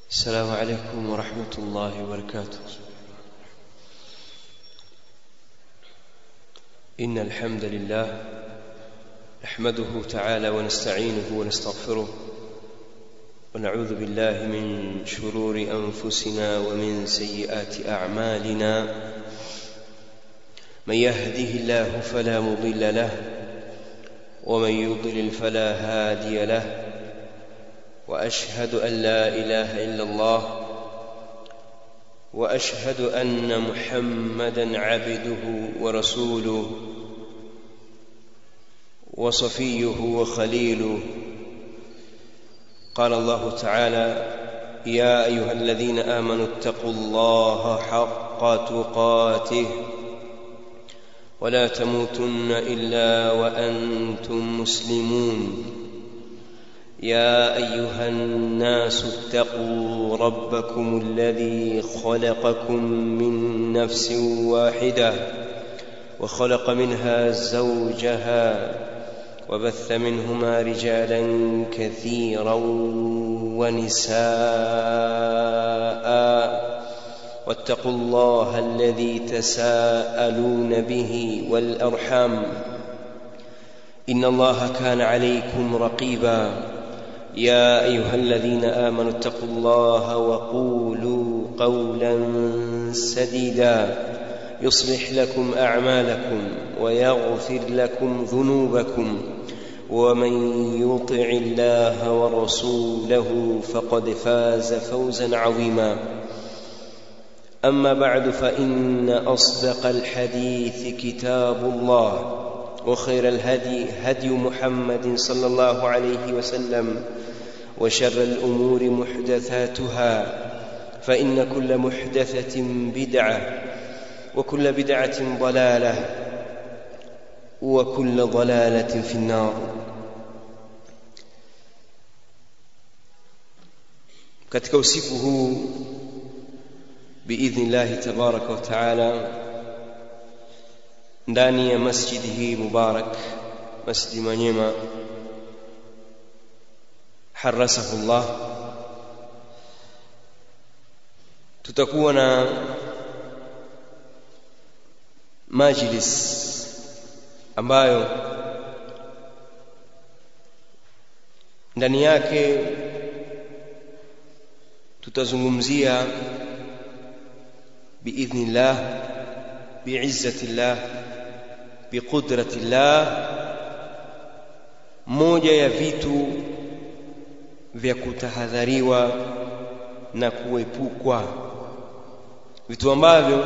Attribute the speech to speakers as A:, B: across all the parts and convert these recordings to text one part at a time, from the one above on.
A: السلام عليكم ورحمة الله وبركاته. إن الحمد لله نحمده تعالى ونستعينه ونستغفره ونعوذ بالله من شرور أنفسنا ومن سيئات أعمالنا. من يهده الله فلا مضل له ومن يضلل فلا هادي له، وأشهد أن لا إله إلا الله وأشهد أن محمدًا عبده ورسوله وصفيه وخليله. قال الله تعالى: يا أيها الذين آمنوا اتقوا الله حق تقاته ولا تموتن إلا وأنتم مسلمون. يا أيها الناس اتقوا ربكم الذي خلقكم من نفس واحدة وخلق منها زوجها وبث منهما رجالا كثيرا ونساء، واتقوا الله الذي تساءلون به والأرحام إن الله كان عليكم رقيبا. يا أيها الذين آمنوا اتقوا الله وقولوا قولا سديدا يصلح لكم أعمالكم ويغفر لكم ذنوبكم، ومن يطع الله ورسوله فقد فاز فوزا عظيما. أما بعد، فإن أصدق الحديث كتاب الله، وخير الهدي هدي محمد صلى الله عليه وسلم، وشر الأمور محدثاتها، فإن كل محدثة بدعة وكل بدعة ضلالة وكل ضلالة في النار. katika usiku huu biidhnillahi tabaraka wa taala, ndani ya masjidi hii mubarak, Masjidi Manyema harasahu Allah, tutakuwa na majlis ambayo ndani yake tutazungumzia biidhnillah, biizzatillah, biqudratillah, moja ya vitu vya kutahadhariwa na kuepukwa, vitu ambavyo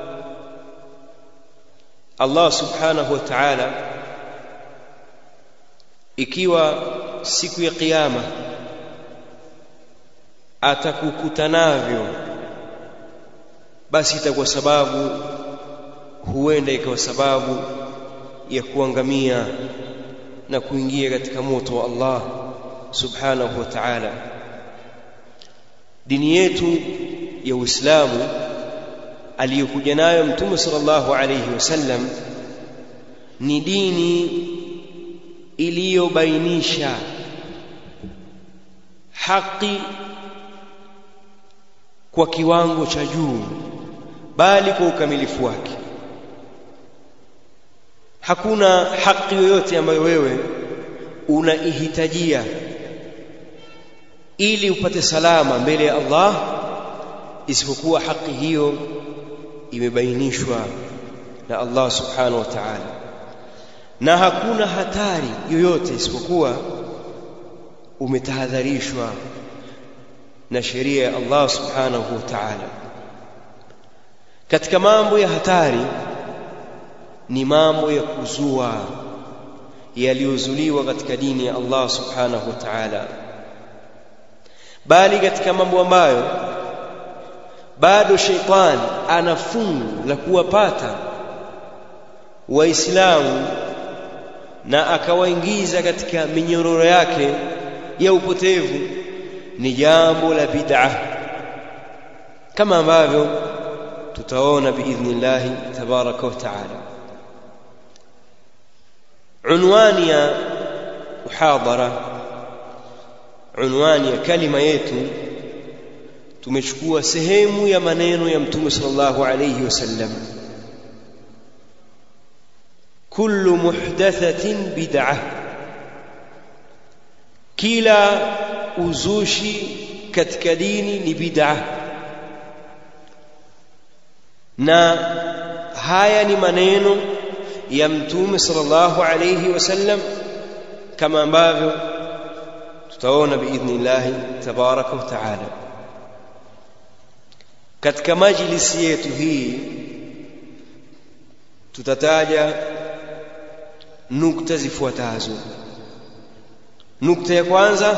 A: Allah subhanahu wa ta'ala ikiwa siku ya kiyama atakukuta navyo, basi itakuwa sababu, huenda ikawa sababu ya kuangamia na kuingia katika moto wa Allah subhanahu wa ta'ala. Dini yetu ya Uislamu aliyokuja nayo Mtume sallallahu alayhi wasallam ni dini iliyobainisha haki kwa kiwango cha juu, bali kwa ukamilifu wake. Hakuna haki yoyote ambayo wewe unaihitajia ili upate salama mbele ya Allah isipokuwa haki hiyo imebainishwa na Allah subhanahu wa ta'ala, na hakuna hatari yoyote isipokuwa umetahadharishwa na sheria ya Allah subhanahu wa ta'ala. Katika mambo ya hatari ni mambo ya kuzua yaliyozuliwa katika dini ya Allah subhanahu wa ta'ala, bali katika mambo ambayo bado sheitan ana fungu la kuwapata Waislamu na akawaingiza katika minyororo yake ya upotevu, ni jambo la bid'ah, kama ambavyo tutaona biidhnillahi tabaraka wa taala. Unwani ya muhadhara, unwani ya kalima yetu tumechukua sehemu ya maneno ya Mtume sallallahu alayhi wasallam, kullu muhdathatin bid'ah, kila uzushi katika dini ni bid'ah. Na haya ni maneno ya Mtume sallallahu alayhi wasallam, kama ambavyo tutaona biidhnillah tabaraka wa taala. Katika majlisi yetu hii tutataja nukta zifuatazo. Nukta ya kwanza,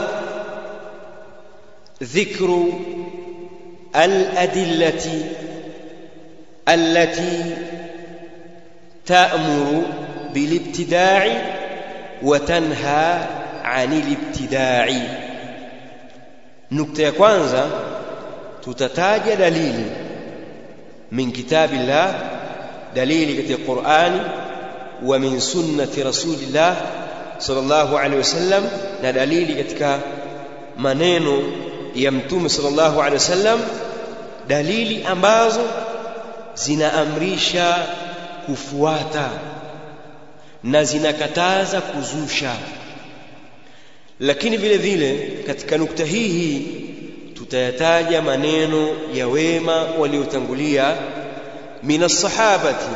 A: dhikru al-adillati allati ta'muru bil-ibtida'i wa tanha 'anil ibtida'i. Nukta ya kwanza, tutataja dalili min kitabillah, dalili katika Qur'ani, wa min sunnati rasulillah sallallahu alaihi wasallam, na dalili katika maneno ya Mtume sallallahu alaihi wasallam, dalili ambazo zinaamrisha kufuata na zinakataza kuzusha. Lakini vile vile katika nukta hii tutayataja maneno ya wema waliotangulia minas sahabati,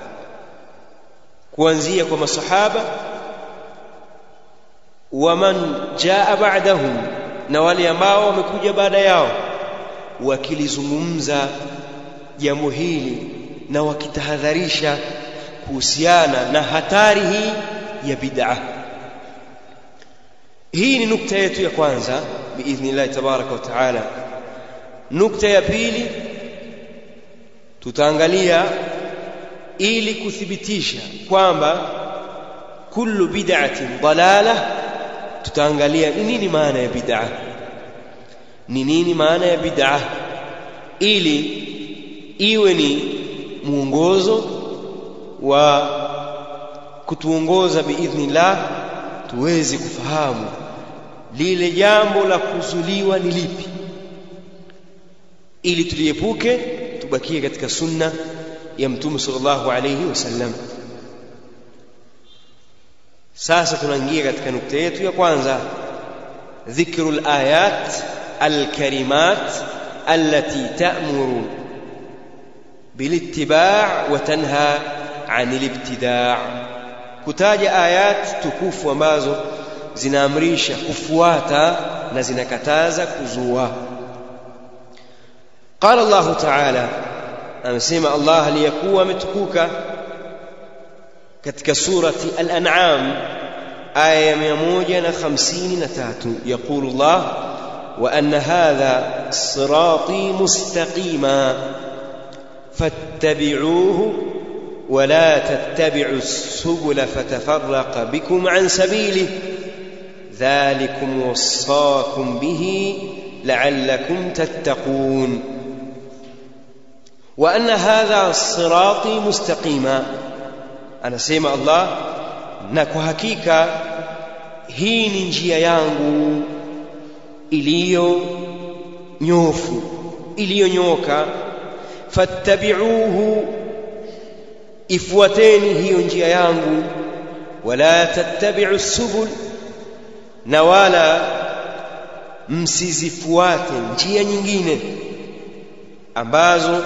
A: kuanzia kwa masahaba, wa man jaa ba'dahum, na wale ambao wamekuja baada yao, wakilizungumza jambo hili na wakitahadharisha kuhusiana na hatari hii ya bid'ah. Hii ni nukta yetu ya kwanza biidhnillah tabaraka wa taala. Nukta ya pili, tutaangalia ili kuthibitisha kwamba kullu bid'atin dalalah, tutaangalia ni nini maana ya bid'ah, ni nini maana ya bid'ah, ili iwe ni mwongozo wa kutuongoza biidhnillah tuweze kufahamu lile jambo la kuzuliwa ni lipi, ili tuliepuke, tubakie katika sunna ya Mtume sallallahu alayhi wasallam. Sasa tunaingia katika nukta yetu ya kwanza, dhikrul ayat alkarimat allati ta'muru bilittiba' wa tanha 'anil ibtida'. Kutaja ayat tukufu ambazo zinaamrisha kufuata na zinakataza kuzua. Qala Allah ta'ala, amesema Allah aliyakuwa ametukuka katika surati al-an'am aya ya 153, yaqulu Allah, wa anna hadha sirati mustaqima fattabi'uhu wa la tattabi'us subula fatafarraqa bikum an sabilihi dhalikum wassaakum bihi la'allakum tattaqun. Wa anna hadha sirati mustaqima, anasema Allah, na kwa hakika hii ni njia yangu iliyo nyofu, iliyonyoka. Fattabi'uhu, ifuateni hiyo njia yangu. Wala tattabi'u subul, na wala msizifuate njia nyingine ambazo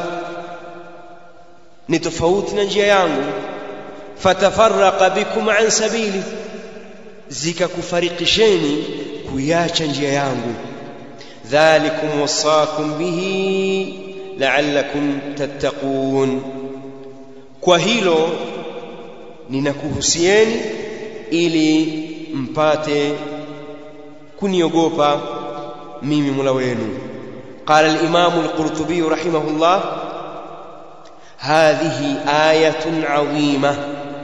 A: ni tofauti na njia yangu. Fatafarraqa bikum an sabili, zikakufarikisheni kuiacha njia yangu. Dhalikum wasaakum bihi la'allakum tattaqun, kwa hilo ninakuhusieni ili mpate kuniogopa mimi Mola wenu. Qala al-Imam al-Qurtubi rahimahullah, hadhihi ayatun 'azima,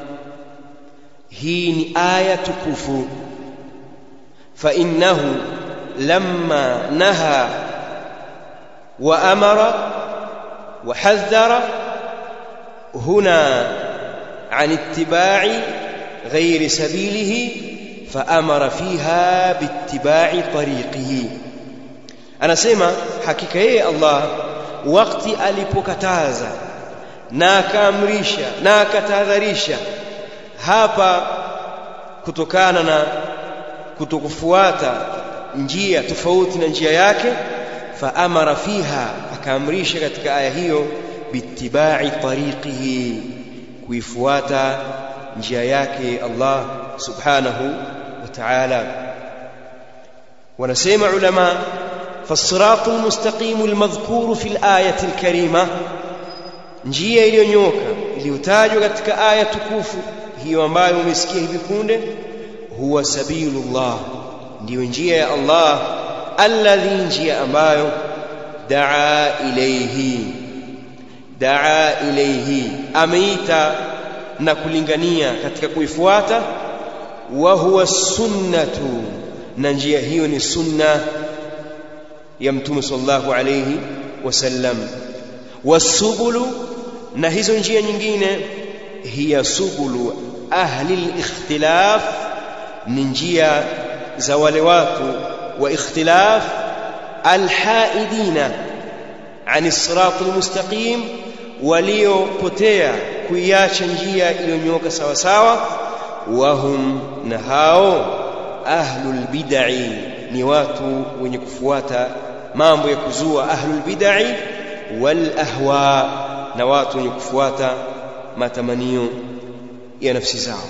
A: hii ni aya tukufu. Fa innahu lamma naha wa amara wa hadhara huna an ittiba'i ghayri sabilihi fa amara fiha biittiba'i tariqihi. anasema hakika yeye Allah wakati alipokataza na akaamrisha na akatahadharisha hapa kutokana na kutokufuata njia tofauti na njia yake, fa amara fiha, akaamrisha katika aya hiyo bittiba'i tariqihi, kuifuata njia yake Allah subhanahu wa ta'ala. wanasema ulama fasiratul mustaqim almadhkur fi alayati alkarima, njia iliyonyoka iliyotajwa katika aya tukufu hiyo ambayo umesikia hivi punde, huwa sabilullah, ndiyo njia ya Allah, alladhi, njia ambayo daa ilayhi, ameita na kulingania katika kuifuata, wa huwa sunnatu, na njia hiyo ni sunna ya Mtume sallallahu alayhi wasallam. Wasubulu, na hizo njia nyingine, hiya subulu ahli al-ikhtilaf, ni njia za wale watu wa ikhtilaf, alhaidina ani siratul mustaqim, waliopotea kuiacha njia iliyonyoka sawa sawa. Wahum, na hao ahlul bid'ah, ni watu wenye kufuata mambo ya kuzua, ahlul bid'ah wal ahwa, na watu wenye kufuata matamanio ya nafsi zao.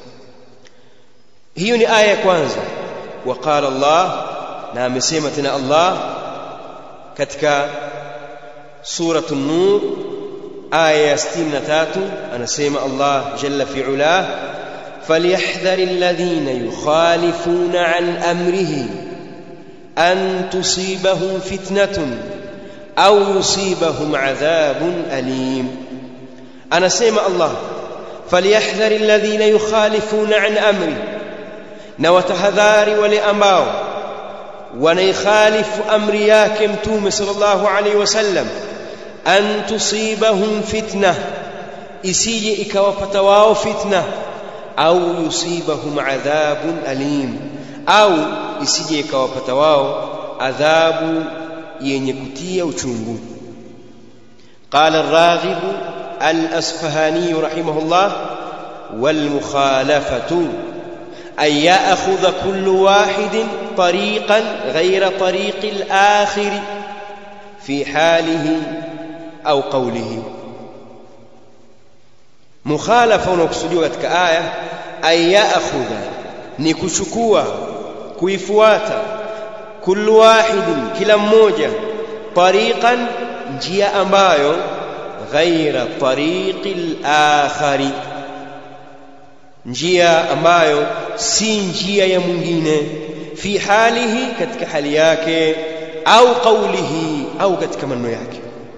A: hiyo ni aya ya kwanza. Waqala Allah, na amesema tena Allah katika suratul Nur aya ya 63, anasema Allah jalla fi ula, falyahdharil ladhina yukhalifuna an amrihi an tusibahum fitnatun au yusibahum adhabun alim. anasema Allah falyahdharil ladhina yukhalifuna an amri, na watahadhari wale ambao wanaikhalifu amri yake Mtume sallallahu alaihi wasallam, an tusibahum fitna, isije ikawapata wao fitna, au yusibahum adhabun alim, au isije ikawapata wao adhabu yenye kutia uchungu. qala ar-Raghib al-Asfahani rahimahullah, wal mukhalafatu أن يأخذ كل واحد طريقا غير طريق الآخر في حاله أو قوله. مخالفة ونقصدوا كتك آية أن يأخذ, نكشكوا كيفواتا, كل واحد, كلا mmoja, طريقا, njia ambayo, غير طريق الآخر, njia ambayo si njia ya mwingine, fi halihi, katika hali yake, au qawlihi, au katika maneno yake.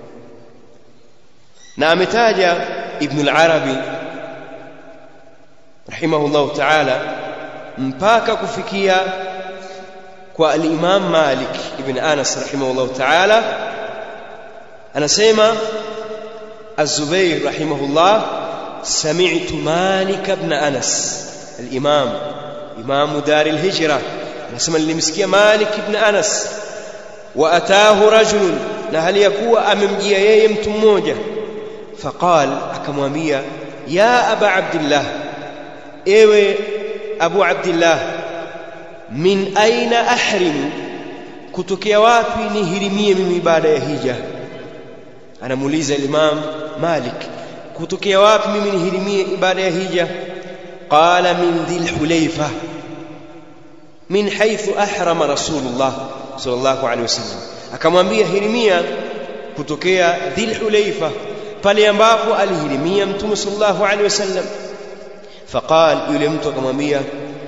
A: na ametaja Ibn al-Arabi rahimahullah ta'ala mpaka kufikia kwa al-Imam Malik ibn Anas rahimahullah ta'ala. anasema Az-Zubayr rahimahullah, سمعت مالك بن أنس الإمام إمام دار الهجرة, نسمى اللي مسكي مالك بن أنس, وأتاه رجل, نهل يكوى أممجي يمتموجة, فقال أكمامية يا أبا عبد الله, إيوه أبو عبد الله, من أين أحرم, كتوكي وابي نهرمية من بعد يهيجة. أنا موليز الإمام مالك, kutokea wapi mimi nihirimie ibada ya hija? qala min dhil hulayfa, min haythu ahrama rasulullah sallallahu alaihi wasallam, akamwambia hirimia kutokea dhil hulayfa, pale ambapo alihirimia Mtume sallallahu alaihi wasallam. faqal, yule mtu akamwambia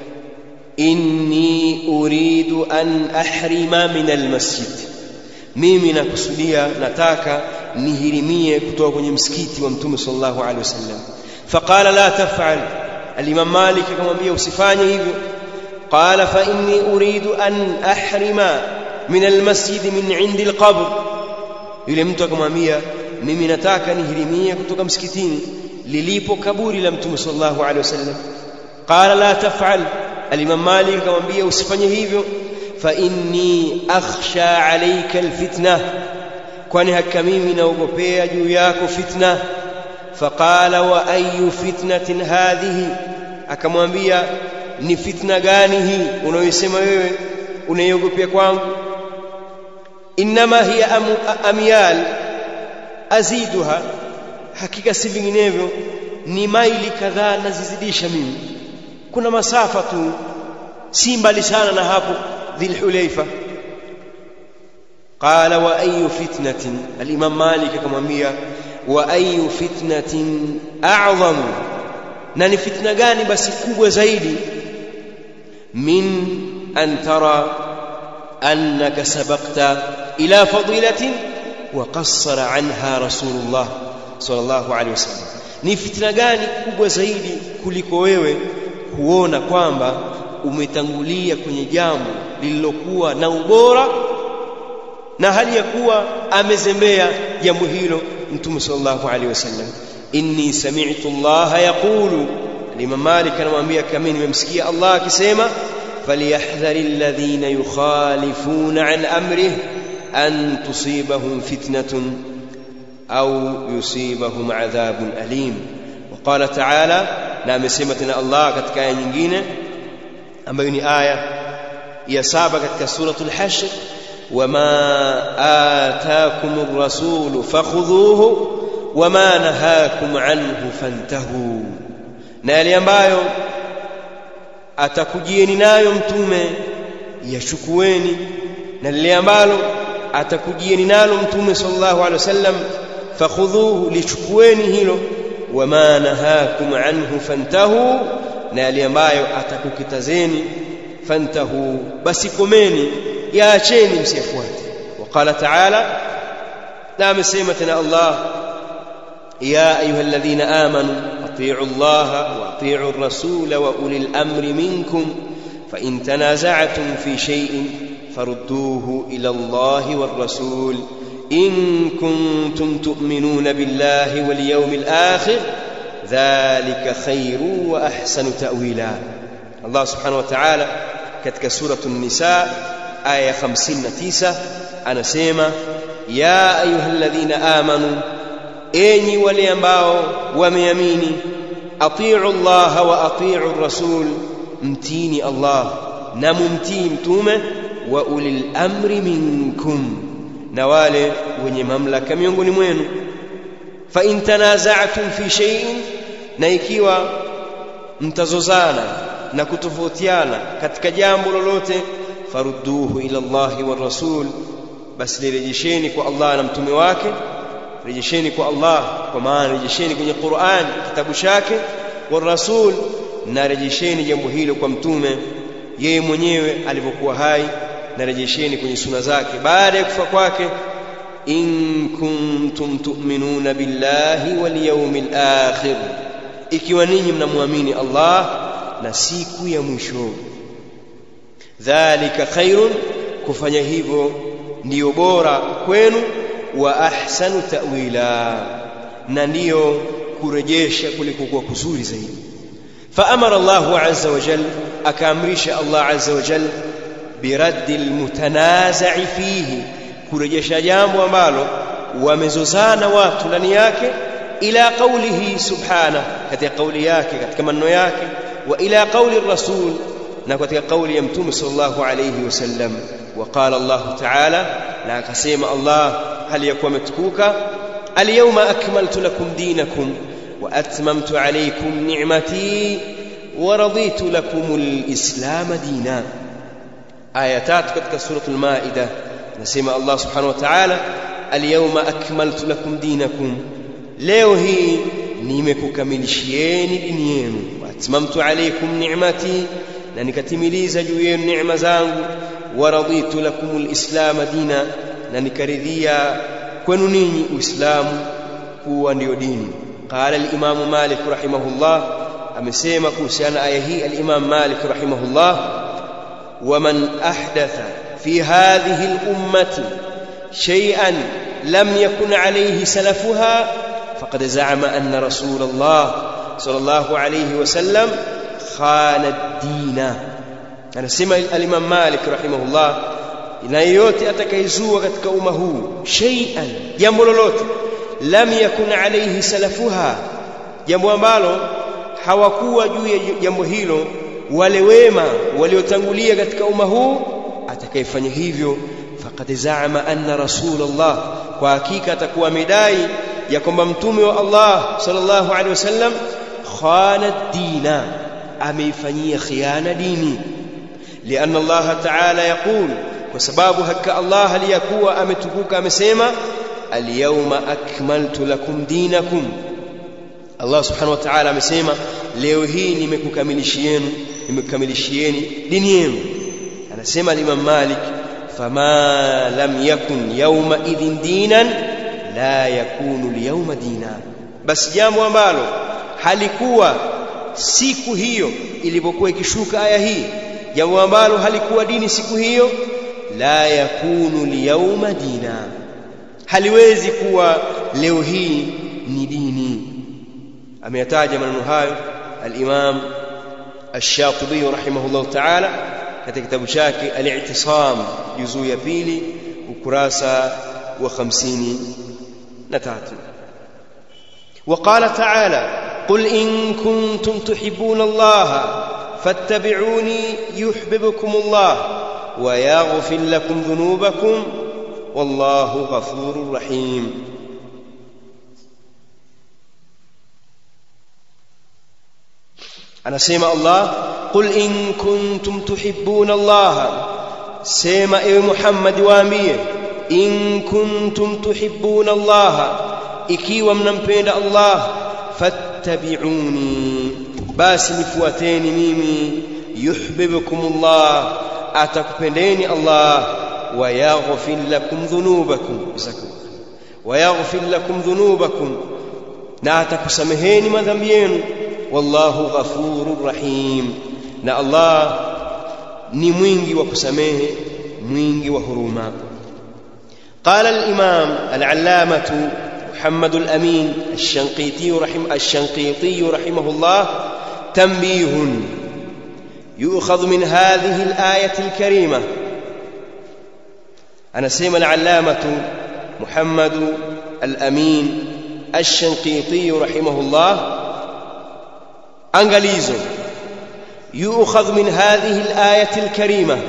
A: inni uridu an ahrima min almasjid, mimi nakusudia, nataka nihirimie kutoka kwenye msikiti wa Mtume sallallahu alaihi wasallam. faqala la taf'al, al-Imam Malik akamwambia usifanye hivyo. qala fa inni uridu an ahrima min al-masjid min 'indi al-qabr, yule mtu akamwambia mimi nataka nihirimie kutoka msikitini lilipo kaburi la Mtume sallallahu alaihi wasallam. qala la taf'al, al-Imam Malik akamwambia usifanye hivyo. fa inni akhsha alayka alfitna, kwani hakika mimi naogopea juu yako fitna. Faqala wa ayu fitnatin hadhihi, akamwambia ni fitna gani hii unayosema wewe unaiogopea kwangu? Inma hiya amyal aziduha, hakika si vinginevyo ni maili kadhaa nazizidisha mimi, kuna masafa tu, si mbali sana na hapo Dhul Hulayfa. Qala wa ayu fitnatin, al-Imam Malik akamwambia wa ayu fitnatin a'zam, na ni fitna gani basi kubwa zaidi? Min an tara annaka sabaqta ila fadilatin wa qassara anha Rasulullah sallallahu alaihi wasallam, ni fitna gani kubwa zaidi kuliko wewe kuona kwamba umetangulia kwenye jambo lililokuwa na ubora na hali ya kuwa amezembea jambo hilo Mtume sallallahu alaihi wasallam. Inni sami'tu Allah yaqulu, Imam Malik anamwambia kama nimemsikia Allah akisema, falyahdharil ladhina yukhalifuna an amrihi an tusibahum fitnatun au yusibahum adhabun alim. Waqala ta'ala, na amesema tena Allah katika aya nyingine ambayo ni aya ya 7 katika suratul Hashr, wama ataakumur rasul fakhudhuhu wama nahakum anhu fantahu, na yale ambayo atakujieni nayo mtume yachukueni, na lile ambalo atakujieni nalo mtume sallallahu alaihi wasallam fakhudhuhu, lichukueni hilo. Wama nahakum anhu fantahu, na yale ambayo atakukitazeni fantahu, basi komeni, yaacheni msifuate. Waqala ta'ala, na amesema tena Allah, ya ayyuhalladhina amanu atii'u Allah wa atii'u ar-rasul wa ulil amri minkum fa in tanaza'tum fi shay'in farudduhu ila Allah war rasul in kuntum tu'minuna billahi wal yawmil akhir dhalika khairu wa ahsanu ta'wila. Allah subhanahu wa ta'ala katika suratul Nisa aya 59 anasema, ya ayyuhalladhina amanu, enyi wale ambao wameamini, atii'u Allah wa atii'u ar-rasul, mtini Allah na mumtii mtume, wa ulil amri minkum, na wale wenye mamlaka miongoni mwenu. Fa in tanaza'tum fi shay'in, na ikiwa mtazozana na kutofautiana katika jambo lolote, farudduhu ila Allahi war rasul, basi lirejesheni kwa Allah na mtume wake. Rejesheni kwa Allah kwa maana rejesheni kwenye Qur'an kitabu chake, war rasul, na rejesheni jambo hilo kwa mtume yeye mwenyewe alipokuwa hai, na rejesheni kwenye sunna zake baada ya kufa kwake. In kuntum tu'minuna billahi wal yawmil akhir, ikiwa ninyi mnamwamini Allah na siku ya mwisho. Dhalika khairun, kufanya hivyo ndiyo bora kwenu, wa ahsanu ta'wila, na ndiyo kurejesha kuliko kwa kuzuri zaidi. فأمر الله عز وجل، أكامرش الله عز وجل برد المتنازع فيه، kurejesha jambo ambalo wamezozana watu ndani yake, ila qawlihi subhanahu, katika kauli yake, katika maneno yake, wa ila qawli rasul, na katika kauli ya mtume sallallahu alayhi wasallam. وقال الله تعالى، na akasema Allah hali yakuwa ametukuka, al-yawma akmaltu lakum dinakum wa atmamtu alaykum ni'mati wa raditu lakum al-islam dina. aya 3 katika suratul Maida nasema Allah subhanahu wa ta'ala, al-yawma akmaltu lakum dinakum, leo hii nimekukamilishieni dini yenu, wa atmamtu alaykum ni'mati, na nikatimiliza juu yenu neema zangu, wa raditu lakum al-islam dina, na nikaridhia kwenu ninyi Uislamu kuwa ndio dini. Qala al-Imam Malik rahimahullah, amesema kuhusiana aya hii al-Imam Malik rahimahullah, ومن أحدث في هذه الأمة شيئا لم يكن عليه سلفها فقد زعم أن رسول الله صلى الله عليه وسلم خان الدين. anasema al-Imam Malik rahimahullah, na yote atakayezua katika umma huu shay'an, jambo lolote, lam yakun alayhi salafuha, jambo ambalo hawakuwa juu ya jambo hilo wale wema waliotangulia katika umma huu, atakayefanya hivyo faqad zaama anna rasulullah, kwa hakika atakuwa amedai ya kwamba mtume wa Allah sallallahu alaihi wasallam khana dina, ameifanyia khiana dini. Lianna Allah ta'ala yaqul, kwa sababu hakika Allah aliyakuwa ametukuka amesema al-yawma akmaltu lakum dinakum, Allah subhanahu wa ta'ala amesema leo hii nimekukamilishieni dini yenu. Anasema Imam Malik, fama lam yakun yawma idhin dinan la yakunu al-yawma dina, basi jambo ambalo halikuwa siku hiyo ilipokuwa ikishuka aya hii, jambo ambalo halikuwa dini siku hiyo, la yakunu al-yawma dina, haliwezi kuwa leo hii ni dini. Ameyataja maneno hayo al-Imam Ash-Shatibi rahimahullah ta'ala katika kitabu chake Al-I'tisam juzuu ya 2 ukurasa wa 53. وقال تعالى قل إن كنتم تحبون الله فاتبعوني يحببكم الله ويغفر لكم ذنوبكم والله غفور رحيم. anasema Allah, qul in kuntum tuhibbuna Allah, sema ewe Muhammad waambie, in kuntum tuhibbuna Allah, ikiwa mnampenda Allah, fattabi'uni, basi nifuateni mimi, yuhibbukumullah, atakupendeni Allah, wa yaghfir lakum dhunubakum, wa yaghfir lakum dhunubakum, na atakusameheni madhambi yenu, wallahu ghafurur rahim, na Allah ni mwingi wa kusamehe, mwingi wa huruma. Qala al-Imam al-Allamah محمد الأمين الشنقيطي رحمه الله تنبيه يؤخذ من هذه الآية الكريمة. أنا سيما العلامة محمد الأمين الشنقيطي رحمه الله أنجليزو يؤخذ من هذه الآية الكريمة،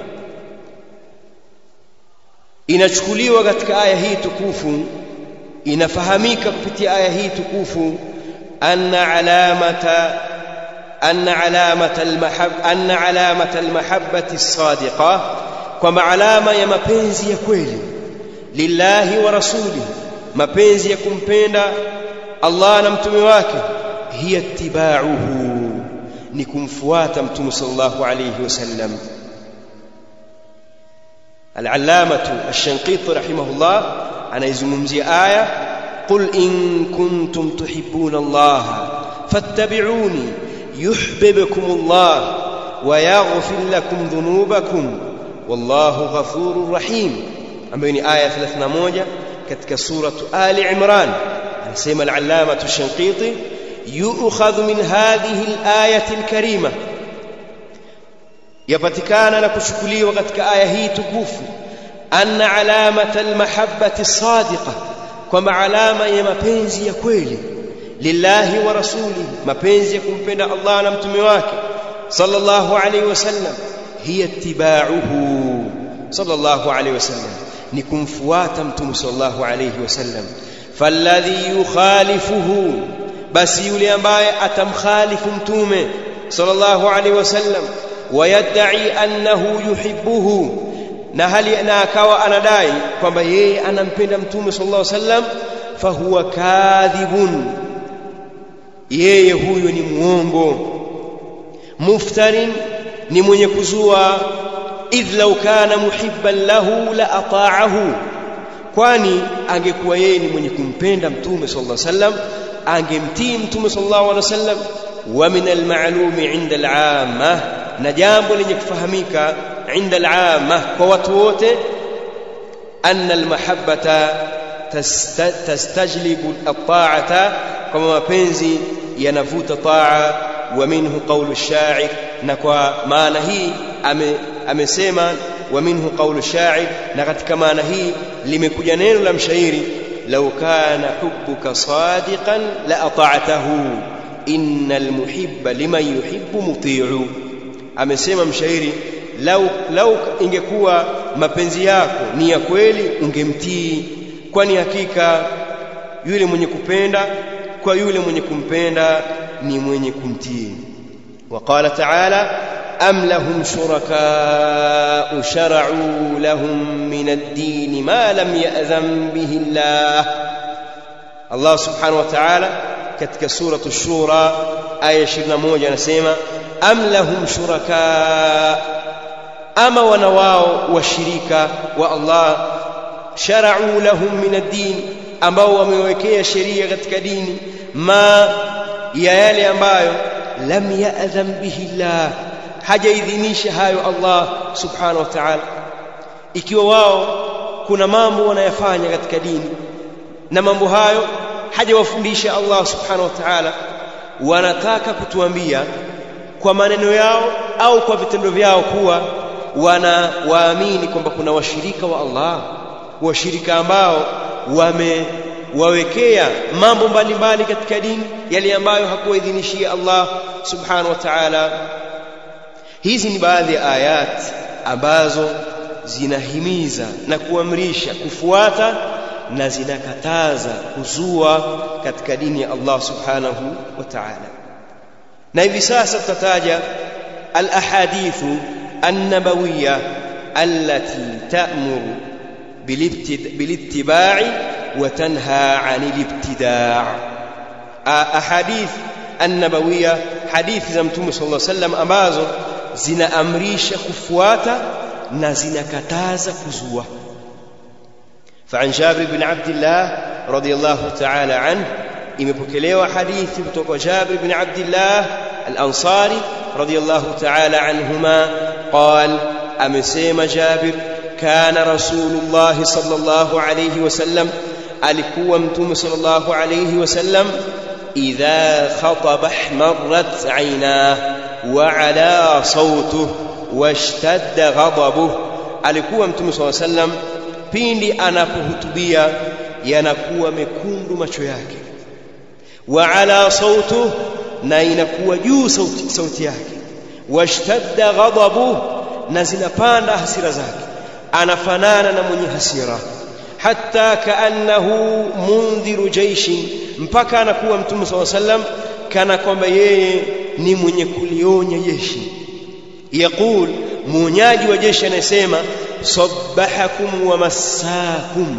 A: inachukuliwa katika aya hii tukufu, inafahamika kupitia aya hii tukufu anna alamata almahabbati as-sadiqa, kwamba alama ya mapenzi ya kweli lillahi wa rasulihi, mapenzi ya kumpenda Allah na mtume wake, hiya ittiba'uhu, ni kumfuata mtume sallallahu alayhi wasallam. Al-Allamatu Ash-Shanqiti rahimahullah anaizungumzia aya qul in kuntum tuhibbuna Allah fattabi'uni yuhibbukumullah wa yaghfir lakum dhunubakum wallahu ghafurur rahim, ambayo ni aya 31 katika suratu Ali Imran. anasema al-Allamatu Ash-Shanqiti yu'khadhu min hadhihi al-ayati al-karima, yapatikana na kuchukuliwa katika aya hii tukufu anna alamata almahabbati as-sadiqa, kwamba alama ya mapenzi ya kweli lillahi wa rasulihi, mapenzi ya kumpenda Allah na mtume wake sallallahu alayhi wasallam, hiya ittiba'uhu sallallahu alayhi wasallam, ni kumfuata mtume sallallahu alayhi wasallam. falladhi yukhalifuhu, basi yule ambaye atamkhalifu mtume sallallahu alayhi wasallam, wayadai annahu yuhibbuhu, na akawa anadai kwamba yeye anampenda mtume sallallahu alaihi wasallam, fahuwa kadhibun, yeye huyo ni muongo, muftarin, ni mwenye kuzua. idh law kana muhibban lahu la ata'ahu, kwani angekuwa yeye ni mwenye kumpenda mtume sallallahu alaihi wasallam angemtii mtume sallallahu alaihi wasallam. wa min al-ma'lumi 'inda al-'ammah, na jambo lenye kufahamika inda al-'ammah, kwa watu wote, anna al-mahabbata tastajlibu at-ta'ata, kama mapenzi yanavuta taa. wa minhu qawlu ash-sha'ir, na kwa maana hii amesema wa minhu qawlu sha'ir, na katika maana hii limekuja neno la mshairi, law kana hubbuka sadiqan la ata'tahu innal muhibba liman yuhibbu muti'u. Amesema mshairi, lau ingekuwa mapenzi yako ni ya kweli ungemtii, kwani hakika yule mwenye kupenda kwa yule mwenye kumpenda ni mwenye kumtii. Waqala ta'ala am lahum shuraka shara'u lahum min ad-din ma lam ya'zam bihi Allah. Allah subhanahu wa ta'ala katika sura ash-shura aya 21 anasema am lahum shuraka, ama wana wao washirika wa Allah, shara'u lahum min ad-din, ambao wamewekea sheria katika dini, ma ya yale ambayo lam ya'dham bihi Allah, hajaidhinisha hayo Allah subhanahu wa ta'ala. Ikiwa wao kuna mambo wanayafanya katika dini na mambo hayo hajawafundisha Allah subhanahu wa ta'ala, wanataka kutuambia kwa maneno yao au kwa vitendo vyao kuwa waamini kwamba kuna washirika wa Allah, washirika ambao wamewawekea mambo mbalimbali katika dini, yale ambayo hakuidhinishia Allah subhanahu wa ta'ala. Hizi ni baadhi ya ayat ambazo zinahimiza na kuamrisha kufuata na zinakataza kuzua katika dini ya Allah subhanahu wa ta'ala. Na hivi sasa tutataja al-ahadithu an-nabawiyya allati ta'muru bilittiba'i wa tanha 'anil ibtida'. Ahadith an-nabawiyya, hadithi za Mtume sallallahu alayhi wasallam ambazo zinaamrisha kufuata na zinakataza kuzua. فعن جابر بن عبد الله رضي الله تعالى عنه imepokelewa hadithi kutoka Jabir bin Abdullah al-Ansari radiyallahu ta'ala anhuma قال amesema Jabir kana Rasulullah sallallahu alayhi wasallam, alikuwa Mtume sallallahu alayhi wasallam idha khataba ihmarrat 'aynahu wa 'ala sawtuhu washtadda ghadabuhu. Alikuwa Mtume sallallahu alayhi wasallam pindi anapohutubia yanakuwa mekundu macho yake, wa ala sautu, na inakuwa juu sauti yake, washtadda ghadabu, na zinapanda hasira zake, anafanana na mwenye hasira, hatta kaannahu mundhiru jaishi, mpaka anakuwa Mtume sallallahu alaihi wasallam kana kwamba yeye ni mwenye kulionya jeshi. Yaqul, muonyaji wa jeshi anasema sabbahakum wa massakum,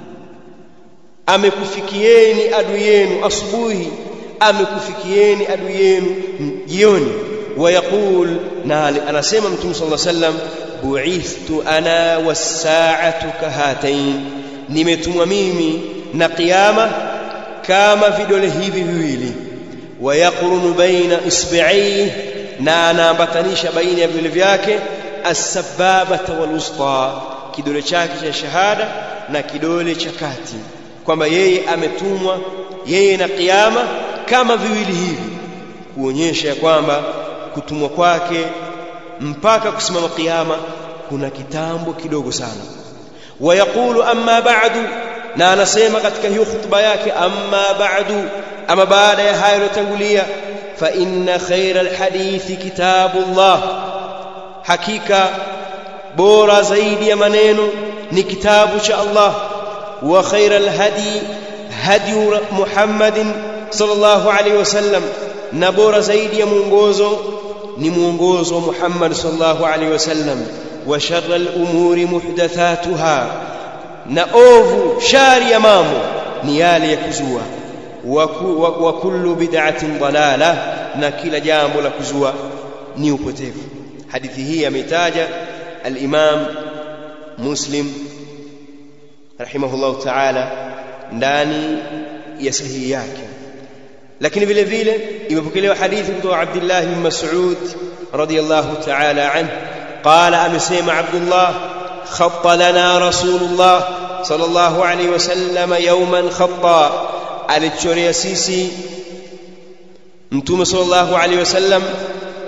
A: amekufikieni adui yenu asubuhi, amekufikieni adui yenu jioni. Wayaqul, na anasema Mtume sallallahu alayhi wasallam bu'ithtu ana was-sa'atu kahatain, nimetumwa mimi na kiyama kama vidole hivi viwili. Wayaqrunu baina isbi'aihi, na anaambatanisha baina ya vidole vyake as-sababata wal-wusta, kidole chake cha shahada na kidole cha kati, kwamba yeye ametumwa yeye na kiyama kama viwili hivi, kuonyesha kwamba kutumwa kwake mpaka kusimama kiyama kuna kitambo kidogo sana. Wayaqulu amma ba'du, na anasema katika hiyo khutba yake amma ba'du, ama baada ya hayo yaliyotangulia, fa inna khayra al-hadithi kitabullah, hakika bora zaidi ya maneno ni kitabu cha Allah, wa khayra al-hadi hadi Muhammadin sallallahu alayhi wasallam, na bora zaidi ya mwongozo ni mwongozo wa Muhammad sallallahu alayhi wasallam. Wa sharra al-umuri muhdathatuha, na ovu shari ya mambo ni yale ya kuzua. Wa kullu bid'atin dalalah, na kila jambo la kuzua ni upotevu. Hadithi hii ametaja al-Imam Muslim rahimahullah ta'ala ndani ya sahihi yake. Lakini vile vile imepokelewa hadithi kutoka Abdullah bin Mas'ud radiyallahu ta'ala anhu qala, amesema Abdullah, khatta lana Rasulullah sallallahu alayhi wasallam yawman khatta, alichorea sisi Mtume sallallahu alayhi wasallam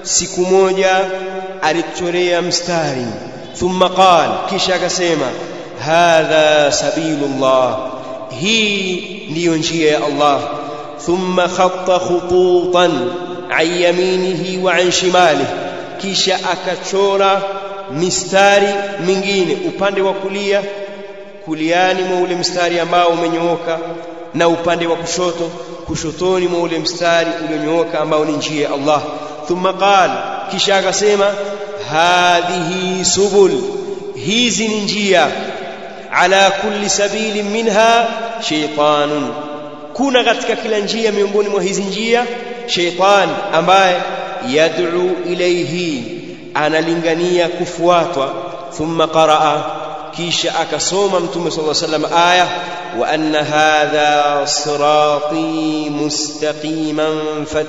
A: siku moja alichorea mstari. Thumma qala, kisha akasema, hadha sabilullah, hii ndiyo njia ya Allah. Thumma khatta khututan an yaminihi wa an shimalihi, kisha akachora mistari mingine upande wa kulia, kuliani mwa ule mstari ambao umenyooka, na upande wa kushoto, kushotoni mwa ule mstari ulionyooka ambao ni njia ya Allah. Thumma qala, kisha akasema, hadhihi subul, hizi ni njia, ala kulli sabilin minha shaytanun, kuna katika kila njia miongoni mwa hizi njia shaytan ambaye yad'u ilayhi, analingania kufuatwa. Thumma qaraa, kisha akasoma Mtume sallallahu alayhi wasallam aya, wa anna hadha sirati mustaqiman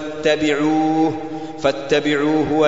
A: fattabi'uhu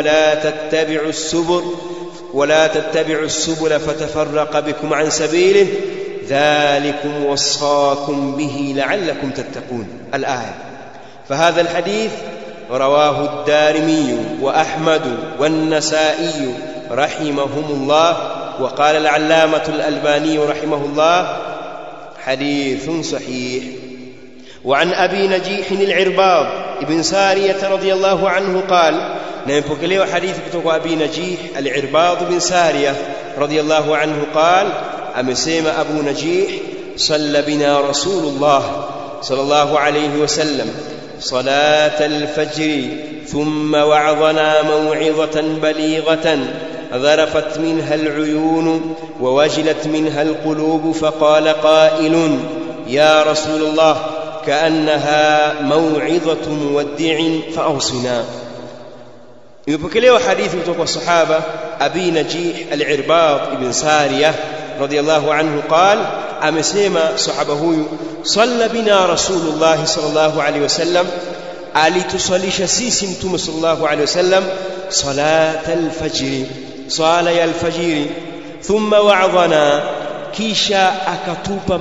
A: wa la tattabi'u as-subula fatafarraqa bikum an sabilihi ذلكم وصاكم به لعلكم تتقون. الآية. فهذا الحديث رواه الدارمي وأحمد والنسائي رحمهم الله، وقال العلامة الألباني رحمه الله حديث صحيح. وعن أبي نجيح العرباض ابن سارية رضي الله عنه قال، نمبكليه حديث kutoka أبي نجيح العرباض بن سارية رضي الله عنه قال، amesema Abu Najih, salla bina Rasulullah sallallahu alayhi wasallam salat al-fajr thumma wa'adhana maw'izatan balighatan dharafat minha al-'uyun wa wajilat minha al-qulub, faqala qa'ilun ya Rasulullah ka'annaha maw'izatu muwaddi'in fa'awsina. Imepokelewa hadithi kutoka sahaba Abi Najih al-Irbad ibn Sariyah radiyallahu anhu qala, amesema sahaba huyu, salla bina Rasulullah sallallahu alaihi wasallam, alitusalisha sisi Mtume sallallahu alaihi wasallam salat al-fajr, sala ya al-fajr. Thumma wa'adhana, kisha akatupa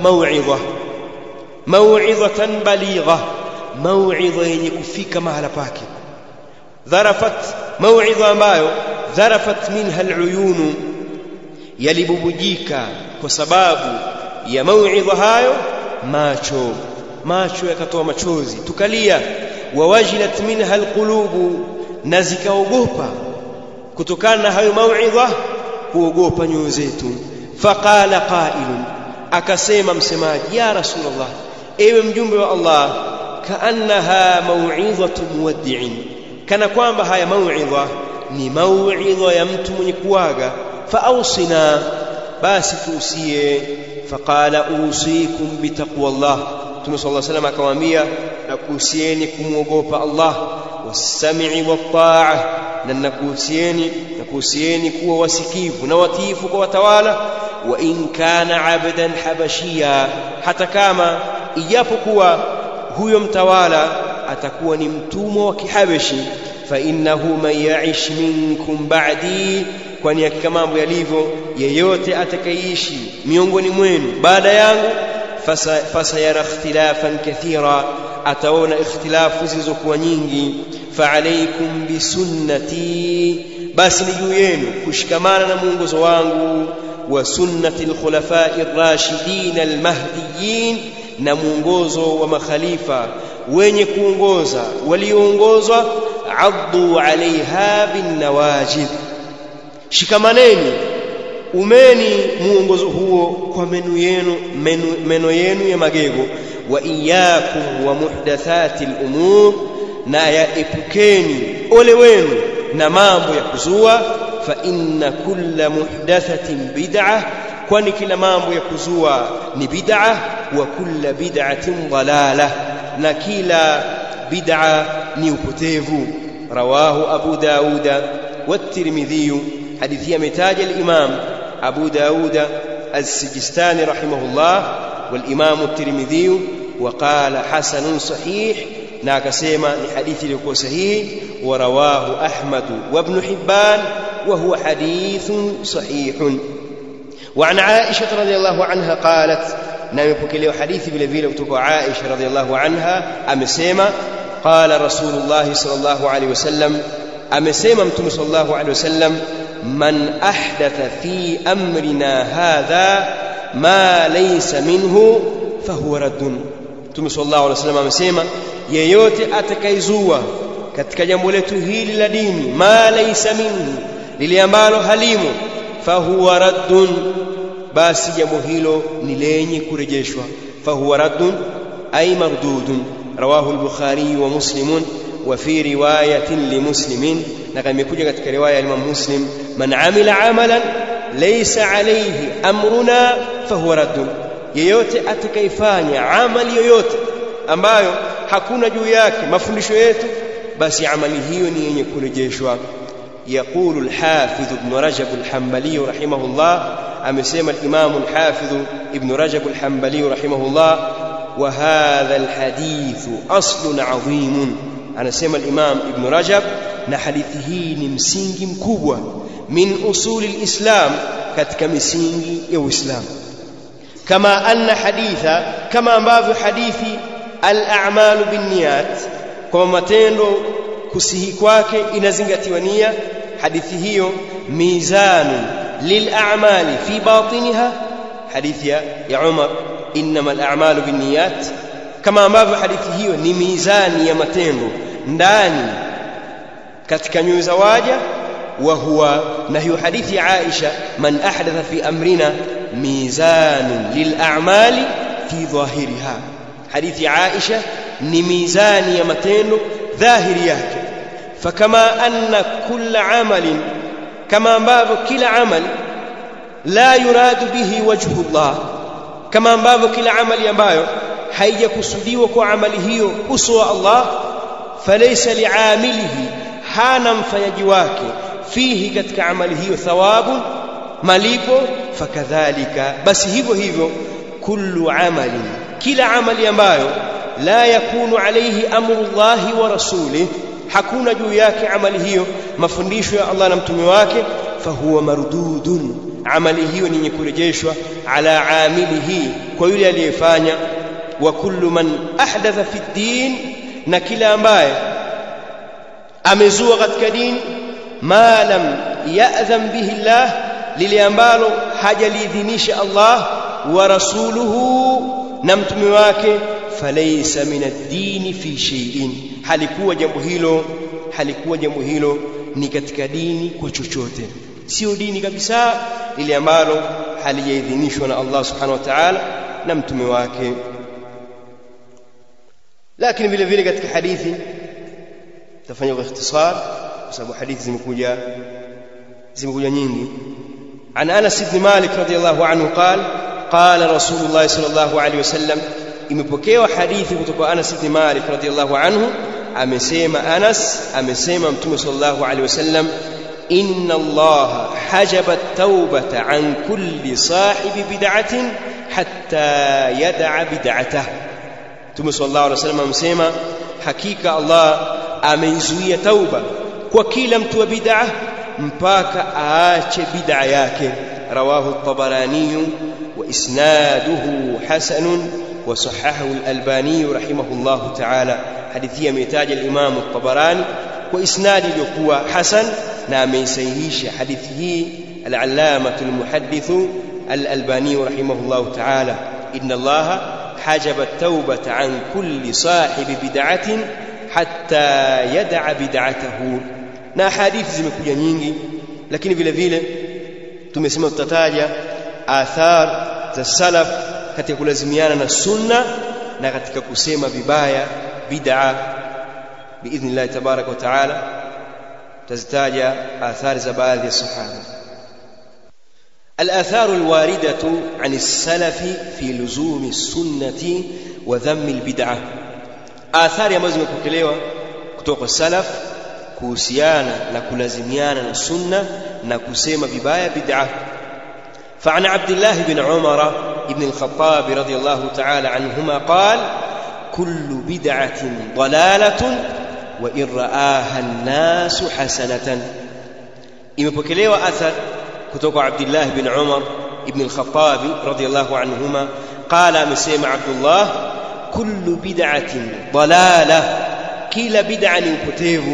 A: maw'izatan baligha, maw'idha yenye kufika mahala pake. Dharafat, maw'idha ambayo dharafat minha al-uyun, yalibubujika kwa sababu ya mauidha hayo macho yakatoa machozi tukalia. Wawajilat minha alqulubu, na zikaogopa kutokana na hayo mauidha, kuogopa nyoyo zetu. Faqala qailun, akasema msemaji, ya Rasulullah, ewe mjumbe wa Allah, kaannaha mauidhatu muwaddi'in, kana kwamba haya mauidha ni mauidha ya mtu mwenye kuaga. فأوصنا, basi tuusie. Faqala usikum bitaqwallah, Mtume sallallahu alayhi wasallam akamwambia, nakuhusieni kumwogopa Allah, was-sam'i wat-ta'a, na nakuhusieni kuwa wasikivu na watiifu kwa watawala. Wa in kana 'abdan habashia, hata kama ijapokuwa huyo mtawala atakuwa ni mtumwa wa Kihabeshi. Fa innahu man ya'ish minkum ba'di, kwani hakika mambo yalivyo, yeyote atakayeishi miongoni mwenu baada yangu, fasayara ikhtilafan kathira, ataona ikhtilafu zilizokuwa nyingi. Fa alaykum bisunnati, basi ni juu yenu kushikamana na mwongozo wangu, wa sunnati al-khulafa'i ar-rashidin al-mahdiyyin, na mwongozo wa makhalifa wenye kuongoza walioongozwa. Addu 'alayha bin nawajid, shikamaneni, umeni muongozo huo kwa meno yenu ya magego. Wa iyyakum wa muhdathati al-umur, na yaepukeni ole wenu na mambo ya kuzua. Fa inna kulla muhdathatin bid'ah, kwani kila mambo ya kuzua ni bid'ah. Wa kulla bid'atin dalalah, na kila bid'ah ni upotevu. Rawahu Abu Dauda wat-Tirmidhi, hadithi ametaja al-Imam Abu Dauda as-Sijistani rahimahullah wal Imam at-Tirmidhi, wa qala hasanun sahih, na akasema ni hadithi iliyokuwa sahihi. Wa rawahu Ahmad wa Ibn Hibban wa huwa hadithun sahihun. Wa an Aisha radhiyallahu anha qalat, na imepokelewa hadithi vile vile kutoka Aisha radhiyallahu anha amesema, qala Rasulullah sallallahu alayhi wasallam, amesema Mtume sallallahu alaihi wasallam, man ahdatha fi amrina hadha ma laysa minhu fahuwa raddun. Mtume sallallahu alaihi wasallam amesema, yeyote atakayezua katika jambo letu hili la dini ma laysa minhu, lile ambalo halimo, fahuwa raddun, basi jambo hilo ni lenye kurejeshwa. fahuwa raddun ay mardudun. rawahu al-Bukhari wa Muslim wa fi riwayatin li Muslim, na kama imekuja katika riwaya ya Imam Muslim, man amila amalan laysa alayhi amruna fahuwa raddun, yeyote atakayefanya amali yoyote ambayo hakuna juu yake mafundisho yetu, basi amali hiyo ni yenye kurejeshwa. يقول الحافظ ابن رجب الحنبلي رحمه الله، أمسيما الإمام الحافظ ابن رجب الحنبلي رحمه الله، وهذا الحديث أصل عظيم. أنا سيما الإمام ابن رجب نحديثه نمسينج مكوبة من أصول الإسلام، كتك مسينج يو إسلام. كما أن كما باب حديث الأعمال بالنيات، كما matendo kusihi kwake inazingatiwa nia, hadithi hiyo mizanu lil'amali fi batiniha, hadithi ya Umar, innamal a'malu binniyat, kama ambavyo hadithi hiyo ni mizani ya matendo ndani katika nyoyo za waja. wa huwa, na hiyo hadithi ya Aisha, man ahdatha fi amrina mizanun lil'amali fi dhahiriha, hadithi ya Aisha ni mizani ya matendo dhahiri yake. fakama anna kulla amalin, kama ambavyo kila amal la yuradu bihi wajhu Allah, kama ambavyo kila amali ambayo haijakusudiwa kwa amali hiyo uso wa Allah, falaysa li'amilihi, hana mfanyaji wake, fihi, katika amali hiyo, thawabu, malipo. fakadhalika, basi hivyo hivyo, kullu amalin, kila amali ambayo la yakunu alayhi amru Allahi wa rasulih, hakuna juu yake amali hiyo mafundisho ya Allah na mtume wake, fahuwa mardudun, amali hiyo ni yenye kurejeshwa, ala amilihi, kwa yule aliyefanya. wa kullu man ahdatha fi din, na kila ambaye amezua katika dini, ma lam ya'dhan bihi Allah, lile ambalo hajaliidhinisha Allah, wa rasuluhu, na mtume wake, falaysa min ad-din fi shay'in, halikuwa jambo hilo ni katika dini kwa chochote, sio dini kabisa ile ambalo halijaidhinishwa na Allah subhanahu wa ta'ala na mtume wake. lakini vile vile katika hadithi tafanya kwa ikhtisar, kwa sababu hadithi zimekuja nyingi. an Anas ibn Malik radiyallahu anhu qala Rasulullah sallallahu alayhi wasallam, imepokewa hadithi kutoka Anas ibn Malik radiyallahu anhu, amesema Mtume sallallahu alayhi wasallam, inna Allah hajaba at-taubata an kulli sahibi bid'atin hatta yad'a bid'atah. Mtume sallallahu alayhi wasallam amesema, hakika Allah ameizuia tauba kwa kila mtu wa bid'a mpaka aache bid'a yake. rawahu at-Tabarani wa isnaduhu hasan wa sahahahu al-Albani rahimahullah ta'ala. hadithi imetaja al-Imam at-Tabarani kwa isnadi iliyokuwa hasan, na ameisahihisha hadithi hii al-Allama al-Muhaddith al-Albani rahimahullah ta'ala. inna Allah hajaba at-taubata an kulli sahibi bid'atin hatta yad'a bid'atahu. na hadithi zimekuja nyingi, lakini vile vile tumesema tutataja athar za salaf katika kulazimiana na sunna na katika kusema vibaya bid'a biidhnillah tabaraka wa taala. tazitaja athari za baadhi ya sahaba. الآثار الواردة عن السلف في لزوم السنة وذم البدعة. آثار ambazo zimepokelewa kutoka salaf kuhusiana na kulazimiana na sunna na kusema vibaya bid'a. فعن عبد الله بن عمر ابن الخطاب رضي الله تعالى عنهما قال: كل بدعة ضلالة وإن رآها الناس حسنة. imepokelewa athar kutoka Abdullah bin Umar ibn al-Khattab radiyallahu anhuma qala, amesema Abdullah, kullu bid'atin dalalah, kila bid'a ni upotevu,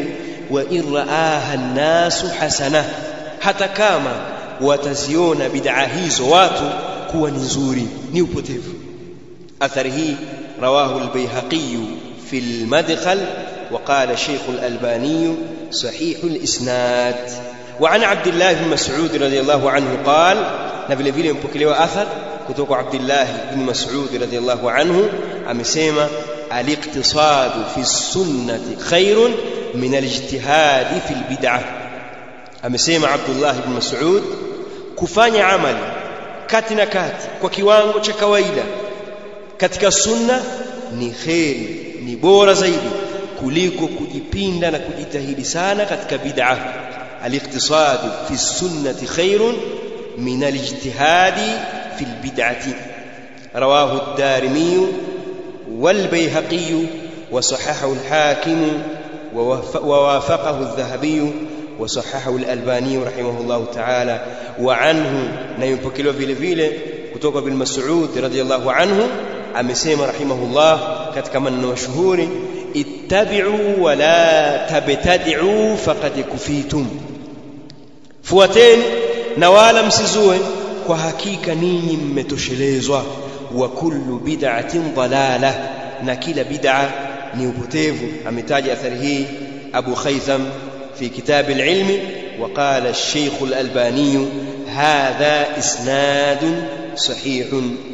A: wa iraaha an-nasu hasana, hata kama wataziona bid'a hizo watu kuwa ni nzuri, ni upotevu. athari hii rawahu al-Baihaqi fi al-Madkhal wa qala Sheikh al-Albani sahih al-isnad. wa an Abdullah ibn Mas'ud radiyallahu anhu qala, na vile vile mpokelewa athar kutoka Abdullah ibn Mas'ud radiyallahu anhu amesema, al-iqtisadu fi sunnati khairun min al-ijtihad fi al-bid'ah. amesema Abdullah ibn Mas'ud, kufanya amali kati na kati kwa kiwango cha kawaida katika sunna ni khairi, ni bora zaidi kuliko kujipinda na kujitahidi sana katika bid'ah. al-iqtisadu fi sunnati khairun min al-ijtihadi fi al-bid'ati. rawahu ad-Darimi wal-Baihaqi wa sahahahu al-Hakim wa wafaqahu adh-Dhahabi wa sahahahu al-Albani rahimahullahu ta'ala. wa anhu, na yupokelewa vile vile kutoka bin Mas'ud radiyallahu anhu amesema rahimahullah katika maneno mashuhuri, ittabi'u wa la tabtadi'u faqad kufitum, fuateni na wala msizue, kwa hakika ninyi mmetoshelezwa. wa kullu bid'atin dalalah, na kila bid'a ni upotevu. ametaja athari hii Abu Khaytham في كتاب العلم. وقال الشيخ الألباني هذا إسناد صحيح.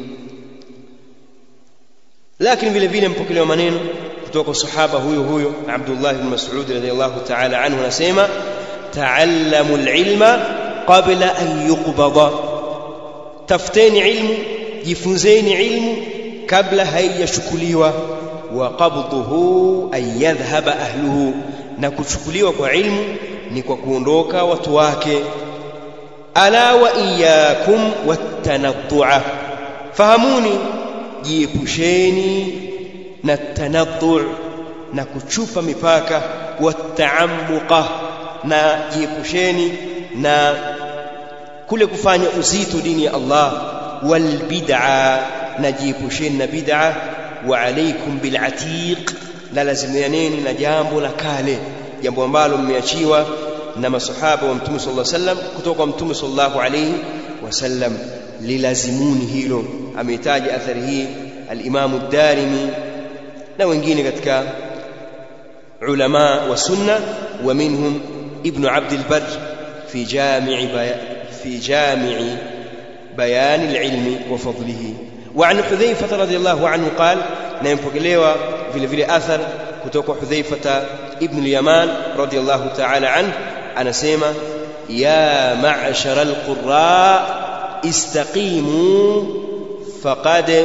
A: لكن vile vile mpokelewa maneno kutoka sahaba huyo Abdullah ibn Mas'ud radiyallahu ta'ala anhu anasema, ta'allamu al-ilma qabla an yuqbada, tafuteni ilmu, jifunzeni ilmu kabla haijashukuliwa. wa qabduhu an yadhhaba ahluhu, na kuchukuliwa kwa ilmu ni kwa kuondoka watu wake. ala wa iyyakum wat-tanattu'a, fahamuni, jiepusheni na tanattu' na kuchupa mipaka, wat-ta'ammuqa, na jiepusheni na kule kufanya uzito dini ya Allah, wal bid'a, na jiepusheni na bid'a. wa alaykum bil atiq, la lazimianeni na jambo la kale, jambo ambalo mmeachiwa na masahaba wa Mtume sallallahu alaihi wasallam kutoka kwa Mtume sallallahu alaihi wasallam, lilazimuni hilo. ametaja athari hii al-Imam ad-Darimi na wengine katika ulama wa sunna, wa minhum Ibn Abd al-Barr fi jami' bayan al-ilm wa fadlihi. wa an Hudhayfa radhiyallahu anhu qala, na mpokelewa vile vile athar kutoka Hudhayfa ibn al-Yaman radhiyallahu ta'ala anhu anasema, ya ma'shar al-qurra istaqimu faqad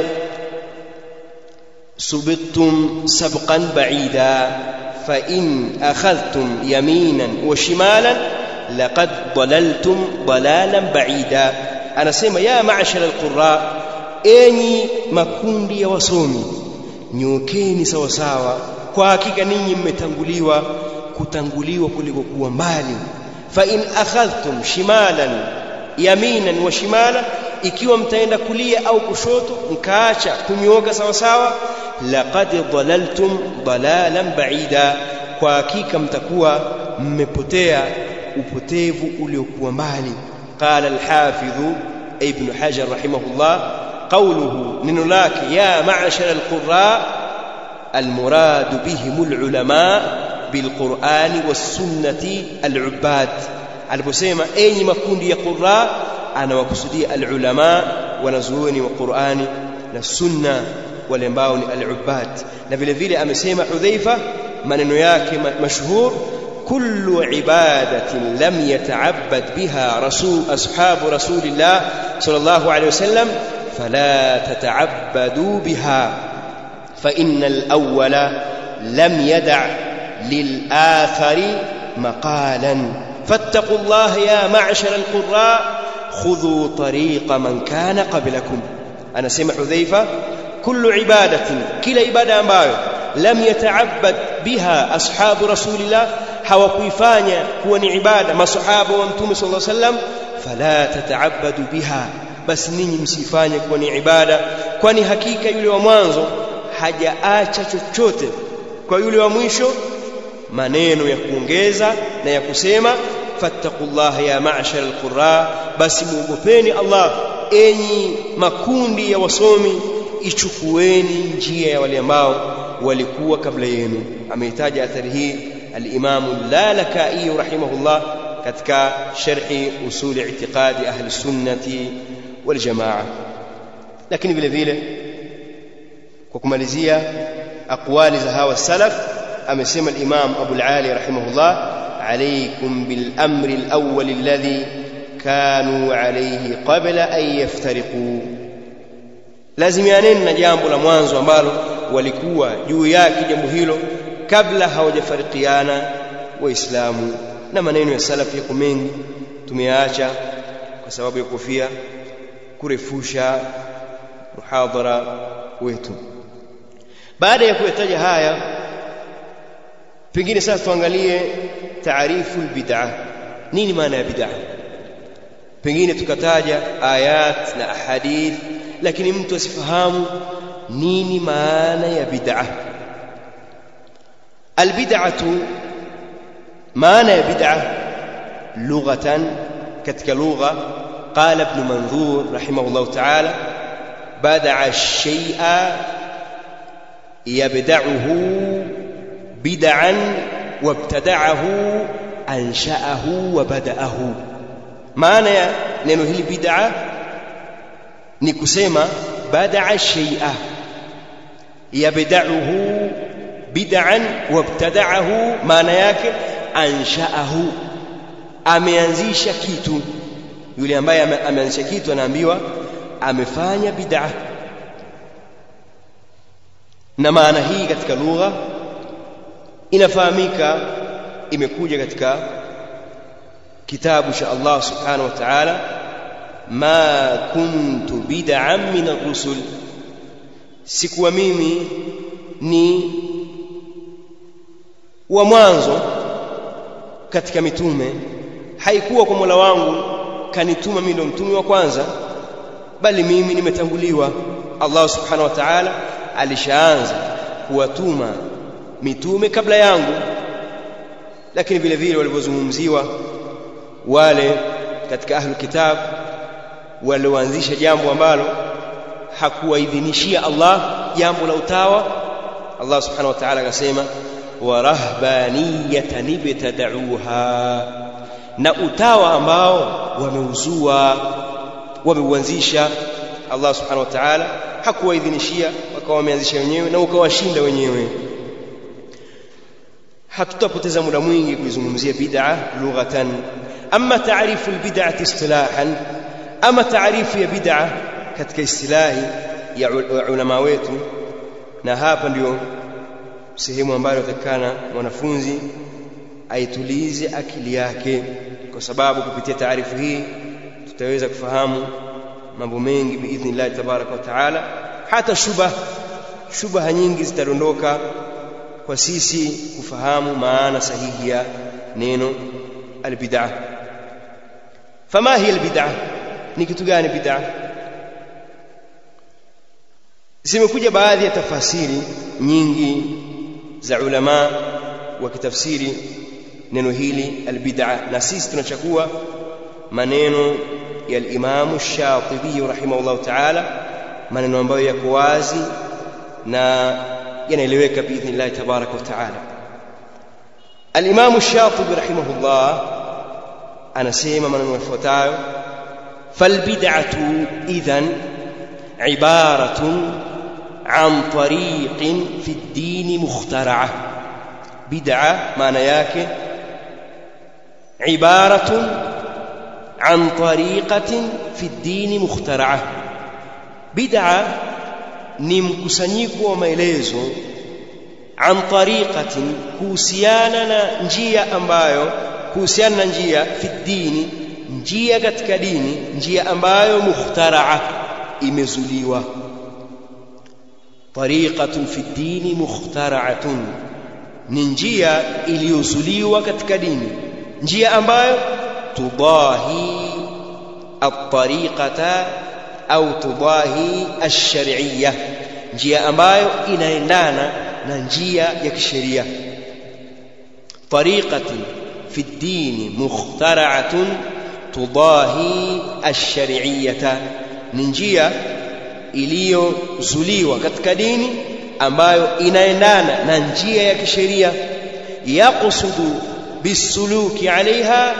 A: subittum sabqan ba'ida fa in akhadhtum yaminan wa shimalan laqad dalaltum dalalan ba'ida. anasema ya ma'shar al-qurra, enyi makundi ya wasomi, nyokeni sawa sawa, kwa hakika ninyi mmetanguliwa kutanguliwa kuliko kuwa mbali. fa in akhadhtum shimalan yaminan wa shimala, ikiwa mtaenda kulia au kushoto mkaacha kunyooka sawa sawa, laqad dalaltum dalalan ba'ida, kwa hakika mtakuwa mmepotea upotevu uliokuwa mbali. qala al-Hafidh Ibn Hajar rahimahullah, qawluhu, neno lake ya ma'ashara al-qurra, al-murad bihim al-ulama bil-Qur'ani was-sunnati al-ubbad. aliposema enyi makundi ya qurra, anawakusudia al-ulama, wanazuoni wa Qur'ani na sunna, wale ambao ni al-ubbad. na vile vile amesema Hudhayfa maneno yake mashhur, kullu ibadatin lam yata'abbad biha ashabu rasulillah sallallahu alayhi wasallam fala tata'abbadu biha fa innal awwala lam yada' lil akhari maqalan fattaqullaha ya ma'shar al-qurra khudhu tariqa man kana qablakum. anasema Hudhayfa, kullu ibadatin, kila ibada ambayo lam yata'abbad biha ashabu rasulillah, hawakuifanya kuwa ni ibada masahaba wa Mtume sallallahu alaihi wasallam, fala tata'abbadu biha, basi ninyi msifanye kuwa ni ibada, kwani hakika yule wa mwanzo hajaacha chochote kwa yule wa mwisho maneno ya kuongeza na ya kusema fattaqullaha ya ma'shar alqurra, basi muogopeni Allah enyi makundi ya wasomi, ichukueni njia ya wale ambao walikuwa kabla yenu. Ameitaja athari hii al-Imam al-Lalaka'i rahimahullah katika sharhi usul i'tiqadi ahli sunnati wal jamaa. Lakini vile vile kwa kumalizia aqwali za hawa salaf, amesema al-Imam Abu al-Ali rahimahullah, alaykum bil amri al-awwal alladhi kanu alayhi qabla an yaftariqu, lazimianeni na jambo la mwanzo ambalo walikuwa juu yake jambo hilo kabla hawajafarikiana waislamu. Na maneno ya salaf yako mengi tumeyaacha kwa sababu ya kufia kurefusha muhadhara wetu. Baada ya kuyataja haya, pengine sasa tuangalie taarifu albid'ah. Nini maana ya bid'ah? Pengine tukataja ayat na ahadith, lakini mtu asifahamu nini maana ya bid'ah. Albid'atu, maana ya bid'ah lughatan, katika lugha, qala ibn Manzur rahimahullah ta'ala, bada'a ash-shay'a yabda'uhu bid'an wabtada'ahu ansha'ahu wa bada'ahu. Maana ya neno hili bid'a ni kusema bada'a shay'a yabda'uhu bid'an wabtada'ahu, maana yake ansha'ahu, ameanzisha kitu. Yule ambaye ameanzisha kitu anaambiwa amefanya bid'a. Na maana hii katika lugha inafahamika, imekuja katika kitabu cha Allah subhanahu wa ta'ala, ma kuntu bid'an min ar-rusul, sikuwa mimi ni wa mwanzo katika mitume. Haikuwa kwa Mola wangu kanituma mimi ndo mtume wa kwanza, bali mimi nimetanguliwa. Allah subhanahu wa ta'ala alishaanza kuwatuma mitume kabla yangu. Lakini vile vile walivyozungumziwa wale katika ahlul kitab walioanzisha jambo ambalo hakuwaidhinishia Allah, jambo la utawa, Allah subhanahu wa ta'ala akasema wa rahbaniyatan ibtada'uha, na utawa ambao wameuzua, wameuanzisha. Allah subhanahu wa ta'ala hakuwaidhinishia, wakawa wameanzisha wenyewe na ukawashinda wenyewe. Hatutapoteza muda mwingi kuizungumzia bid'a lughatan. Amma taarifu albid'ati istilahan, ama taarifu ya bid'a katika istilahi ya ulama wetu, na hapa ndio sehemu ambayo takana mwanafunzi aitulize akili yake, kwa sababu kupitia taarifu hii tutaweza kufahamu mambo mengi biidhnillah tabaraka wa taala. Hata shubha nyingi zitadondoka kwa sisi kufahamu maana sahihi ya neno albid'ah. Fama hiya albid'ah, ni kitu gani bid'ah? Zimekuja baadhi ya tafasiri nyingi za ulama wakitafsiri neno hili albid'ah, na sisi tunachukua maneno ya al-Imam ash-Shatibi rahimahullah ta'ala, maneno ambayo yako wazi na yanaeleweka biidhnillah tabaraka wa ta'ala. Al-Imam ash-Shatibi rahimahullah anasema maneno yafuatayo: falbid'atu idhan ibaratun an tariqin fi ad-din mukhtara'ah. Bid'a maana yake ibaratun an tariqatin fi ad-din mukhtara'ah. Bid'a ni mkusanyiko wa maelezo, an tariqatin, kuhusiana na njia ambayo, kuhusiana na njia, fi dini, njia katika dini, njia ambayo mukhtaraa, imezuliwa. Tariqatun fi dini mukhtara'atun, ni njia iliyozuliwa katika dini, njia ambayo tudahi at-tariqata au tudahi ash-shar'iyyah, njia ambayo inaendana na njia ya kisheria. tariqatin fi ad-din mukhtara'atun tudahi ash-shar'iyyata, ni njia iliyozuliwa katika dini ambayo inaendana na njia ya kisheria. Yaqsudu bisuluki alaiha,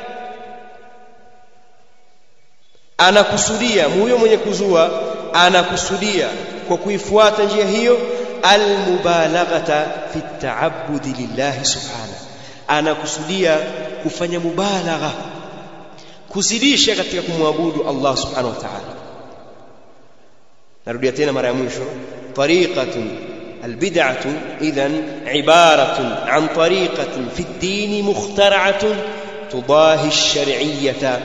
A: anakusudia huyo mwenye kuzua, anakusudia kwa kuifuata njia hiyo almubalaghata fi ta'abbudi lillahi subhanahu, anakusudia kufanya mubalagha, kuzidisha katika kumwabudu Allah subhanahu wa ta'ala. narudia tena mara ya mwisho, tariqatun albid'atu idhan ibaratun an tariqatin fi ad-din mukhtara'atun tudahi ash-shar'iyyata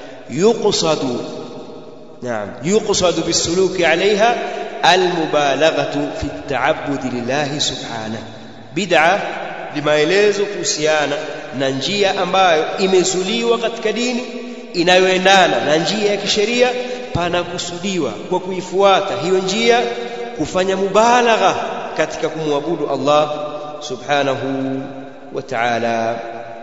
A: يقصد بالسلوك عليها المبالغة في التعبد لله سبحانه. بدعة limaelezo kuhusiana na njia ambayo imezuliwa katika dini inayoendana na njia ya kisheria, panakusudiwa kwa kuifuata hiyo njia kufanya mubalagha katika kumwabudu Allah subhanahu wa ta'ala.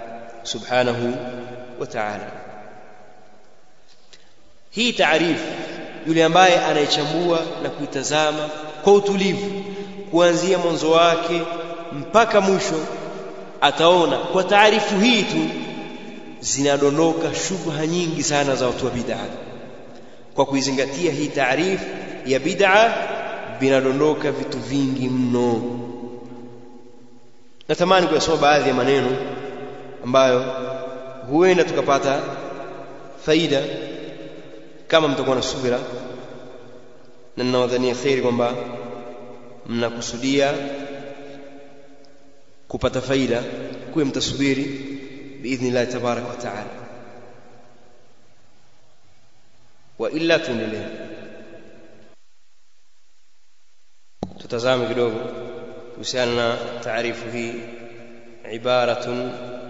A: Hii taarifu, yule ambaye anaichambua na kuitazama kwa utulivu kuanzia mwanzo wake mpaka mwisho, ataona kwa taarifu hii tu zinadondoka shubha nyingi sana za watu wa bid'a. Kwa kuizingatia hii taarifu ya bid'a, vinadondoka vitu vingi mno. Natamani kuyasoma baadhi ya maneno ambayo huenda tukapata faida kama mtakuwa na subira, na ninawadhania khairi kwamba mnakusudia kupata faida, kuwe mtasubiri biidhnillah tabarak wa taala. Wa illa tuendelee. Tutazame kidogo kuhusiana na taarifu hii, ibaratun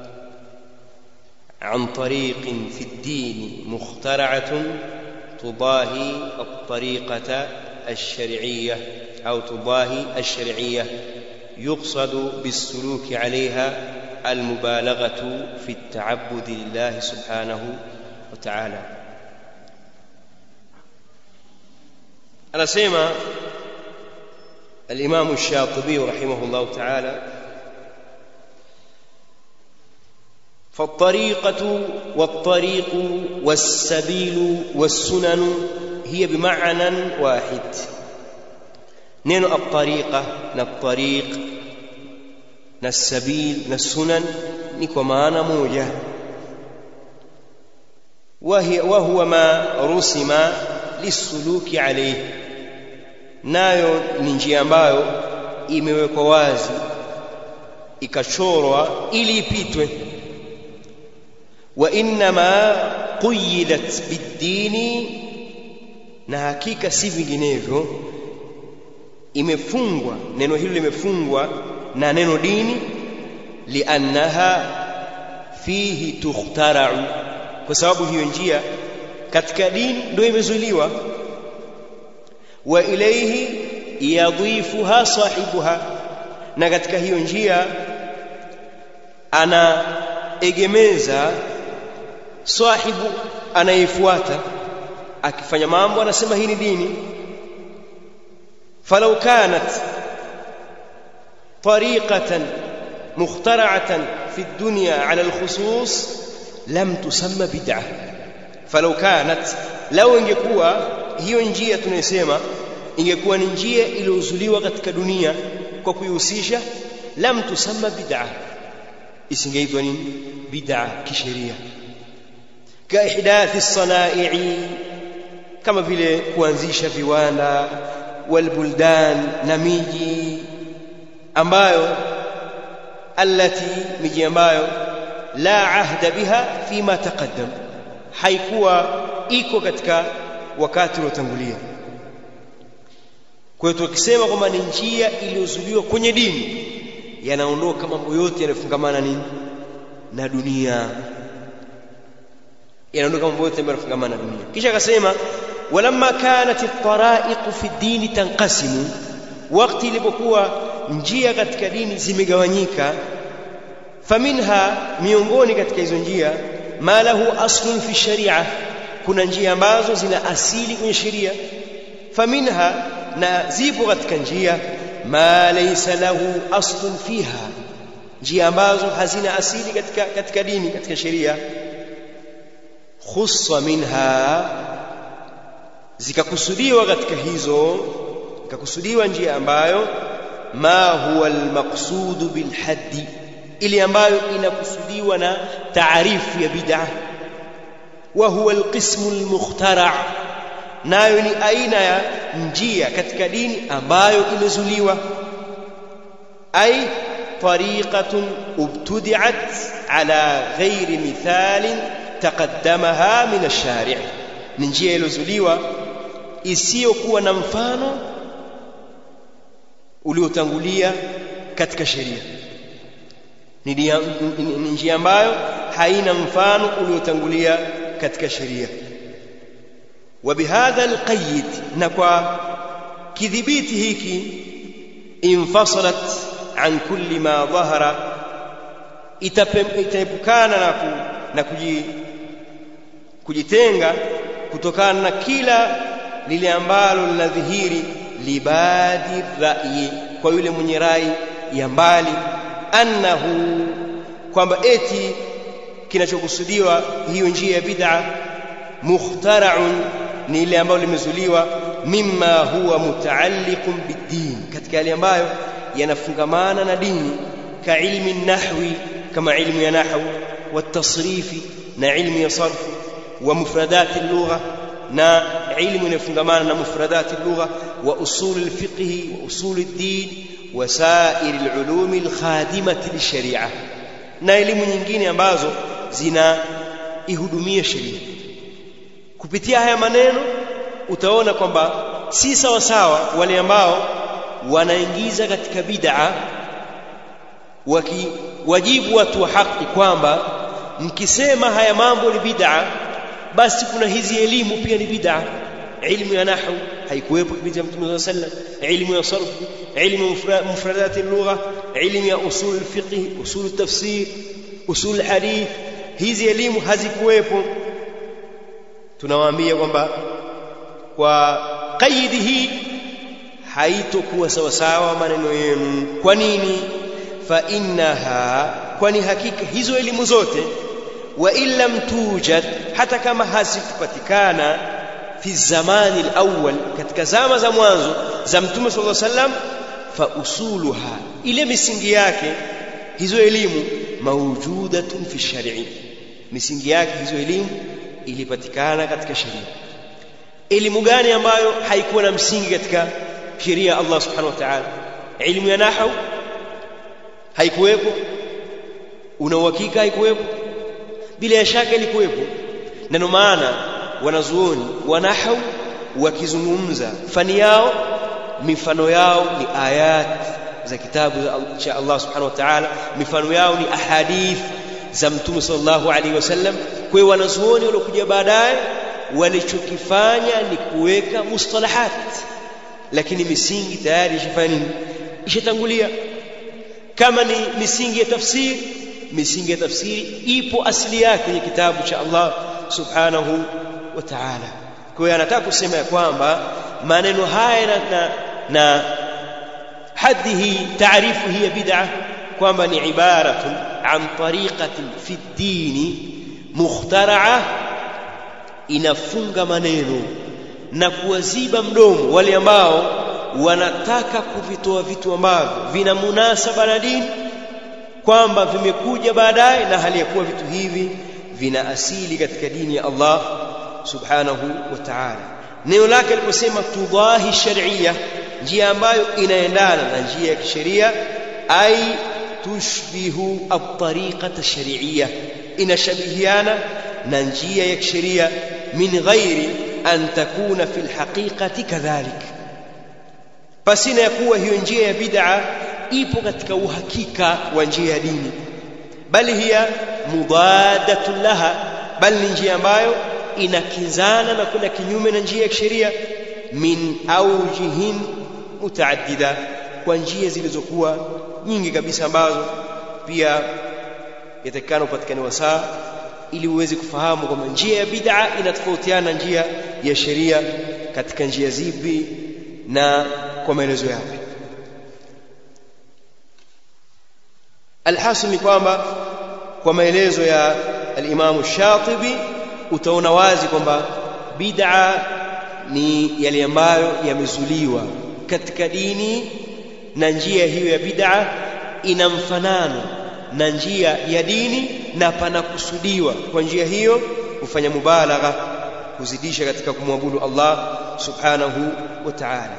A: عن طريق في الدين مخترعة تضاهي الطريقة الشرعية أو تضاهي الشرعية يقصد بالسلوك عليها المبالغة في التعبد لله سبحانه وتعالى. أنا سيما الإمام الشاطبي رحمه الله تعالى: فالطريقة والطريق والسبيل والسنن هي بمعنى واحد. نين الطريقة الطريق السبيل السنن نكو معنى موجة، وهو ما رسم للسلوك عليه، nayo ni njia ambayo imewekwa wazi ikachorwa ili ipitwe. وإنما قيدت بالدين، na hakika si vinginevyo imefungwa, neno hilo limefungwa na neno dini, liannaha fihi tukhtara'u, kwa sababu hiyo njia katika dini ndio imezuiliwa. Wa ilayhi yadhifuha sahibuha, na katika hiyo njia ana egemeza sahibu anayefuata, akifanya mambo anasema hii ni dini. falau kanat tariqatan mukhtara'atan fi dunya ala alkhusus lam tusamma bid'ah. falau kanat, law ingekuwa hiyo njia tunayosema ingekuwa ni njia iliyozuliwa katika dunia kwa kuihusisha, lam tusamma bid'ah, isingeitwa nini? Bid'a kisheria. Ka ihdathi as-sana'i, kama vile kuanzisha viwanda, wal buldan, na miji ambayo miji ambayo la ahda biha fima taqaddam, haikuwa iko katika wakati uliotangulia. Kwa hiyo tukisema kwamba ni njia iliyozuliwa kwenye dini, yanaondoka mambo yote yanayofungamana nini na dunia, yanaondoka mambo yote yanayofungamana na dunia. Kisha akasema walamma kanat at-tara'iq fi ad-din tanqasimu, wakati ilipokuwa njia katika dini zimegawanyika, faminha, miongoni katika hizo njia, ma lahu aslun fi sharia, kuna njia ambazo zina asili kwenye sheria. Faminha, na zipo katika njia, ma laysa lahu aslun fiha, njia ambazo hazina asili katika dini, katika sheria. Khussa minha, zikakusudiwa katika hizo, zikakusudiwa njia ambayo ma huwa almaqsudu bilhaddi, ile ambayo inakusudiwa na taarifu ya bid'ah. Wa huwa alqismu almukhtara', nayo ni aina ya njia katika dini ambayo imezuliwa. Ay tariqatun ubtudi'at ala ghairi mithalin taqaddamaha min ash-shari', ni njia iliyozuliwa isiyokuwa na mfano uliotangulia katika sheria. Ni njia ambayo haina mfano uliotangulia katika sheria. Wa bihadha alqayd, na kwa kidhibiti hiki, infasalat an kulli ma dhahara, itaepukana na kujitenga kutokana na kila lile ambalo linadhihiri, libadi ra'yi, kwa yule mwenye rai ya mbali, annahu, kwamba eti kinachokusudiwa hiyo njia ya bid'a, mukhtara'un, ni ile ambayo limezuliwa, mimma huwa mutaalliqun bid-din, katika yale ambayo yanafungamana na dini, ka ilmi nahwi, kama ilmu ya nahwu, wa tasrifi, na ilmu ya sarfu, wa mufradati al-lugha, na ilmu inayofungamana na mufradati al-lugha, wa usul al-fiqh, wa usul ad-din, wa sa'ir al-ulum al-khadimati lish-shari'ah, na elimu nyingine ambazo zinaihudumia sheria. Kupitia haya maneno utaona kwamba si sawa sawa wale ambao wanaingiza katika bid'a, wakiwajibu watu wa haki kwamba mkisema haya mambo ni bid'a, basi kuna hizi elimu pia ni bid'a. Ilmu ya nahwu haikuwepo kipindi cha Mtume sallallahu alaihi wasallam, ilmu ya sarf, ilmu mufradati al-lugha, ilmu ya usul al-fiqh, usul al-tafsir, usul al-hadith, hizi elimu hazikuwepo. Tunawaambia kwamba kwa kaidi hii haitokuwa sawa sawa maneno yenu. Kwa nini? Fa innaha, kwani hakika hizo elimu zote, wa illam tujad, hata kama hazikupatikana, fi zamani al-awwal, katika zama za mwanzo za Mtume sallallahu alaihi wasallam, fa usuluha, ile misingi yake hizo elimu, mawjudatun fi shari'i, misingi yake hizo elimu ilipatikana katika sheria. Elimu gani ambayo haikuwa na msingi katika sheria Allah subhanahu wa ta'ala? Elimu ya nahwu haikuwepo, una uhakika haikuwepo? Bila shaka ilikuwepo. Na ndio maana wanazuoni wa nahwu wakizungumza fani yao, mifano yao ni ayat za kitabu cha Allah subhanahu wa ta'ala, mifano yao ni ahadith za Mtume sallallahu alaihi wasallam. Kwa hiyo wanazuoni waliokuja baadaye walichokifanya ni kuweka mustalahat, lakini misingi tayari ishatangulia. Kama ni misingi ya tafsiri, misingi ya tafsiri ipo asili yake kwenye kitabu cha Allah subhanahu wa ta'ala. Kwa hiyo anataka kusema ya kwamba maneno haya na hadhihi taarifu hii ya bid'ah, kwamba ni ibaratun an tariqatin fi ad-din mukhtara'ah, inafunga maneno na kuwaziba mdomo wale ambao wanataka kuvitoa vitu ambavyo vina munasaba na dini, kwamba vimekuja baadaye, na hali ya kuwa vitu hivi vina asili katika dini ya Allah subhanahu wa ta'ala. Neno lake aliposema tudahi shar'iyya, njia ambayo inaendana na njia ya kisheria, ay tushbihu at-tariqata ash-shar'iyya, inashabihiana na njia ya kisheria, min ghairi an takuna fil haqiqati kadhalik, pasina ya kuwa hiyo njia ya bid'a ipo katika uhakika wa njia ya dini, bali hiya mudadatun laha, bali ni njia ambayo inakinzana na kuna kinyume na njia ya kisheria, min awjihin mutaaddida, kwa njia zilizokuwa nyingi kabisa ambazo pia yatakana upatikane wasaa ili uweze kufahamu kwamba njia ya bid'a inatofautiana njia ya sheria katika njia zipi na kwa maelezo yapi. Alhasil ni kwamba kwa maelezo ya al-Imam Shatibi utaona wazi kwamba bid'a ni yale ambayo yamezuliwa katika dini, na njia hiyo ya bid'a ina mfanano na njia ya dini, na panakusudiwa kwa njia hiyo kufanya mubalagha, kuzidisha katika kumwabudu Allah subhanahu wa ta'ala.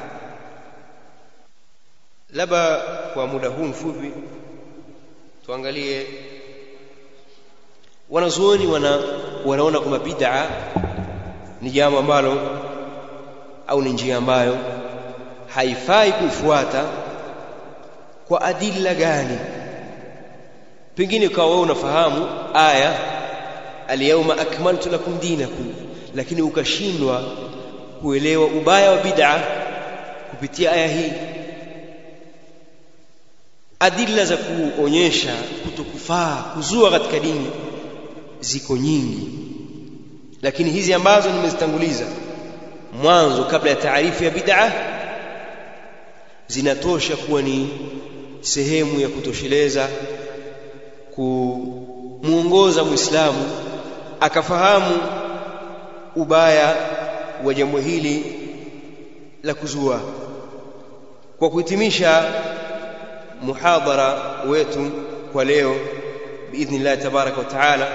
A: Labda kwa muda huu mfupi tuangalie wanazuoni wanaona kwamba bid'a ni jambo ambalo au ni njia ambayo haifai kufuata kwa adilla gani. Pengine kwa wewe unafahamu aya al-yawma akmaltu lakum dinakum, lakini ukashindwa kuelewa ubaya wa bid'a kupitia aya hii. Adilla za kuonyesha kutokufaa kuzua katika dini ziko nyingi, lakini hizi ambazo nimezitanguliza mwanzo kabla ya taarifu ya bid'a zinatosha kuwa ni sehemu ya kutosheleza kumuongoza Muislamu akafahamu ubaya wa jambo hili la kuzua. Kwa kuhitimisha muhadhara wetu kwa leo biidhnillah tabaraka wa taala,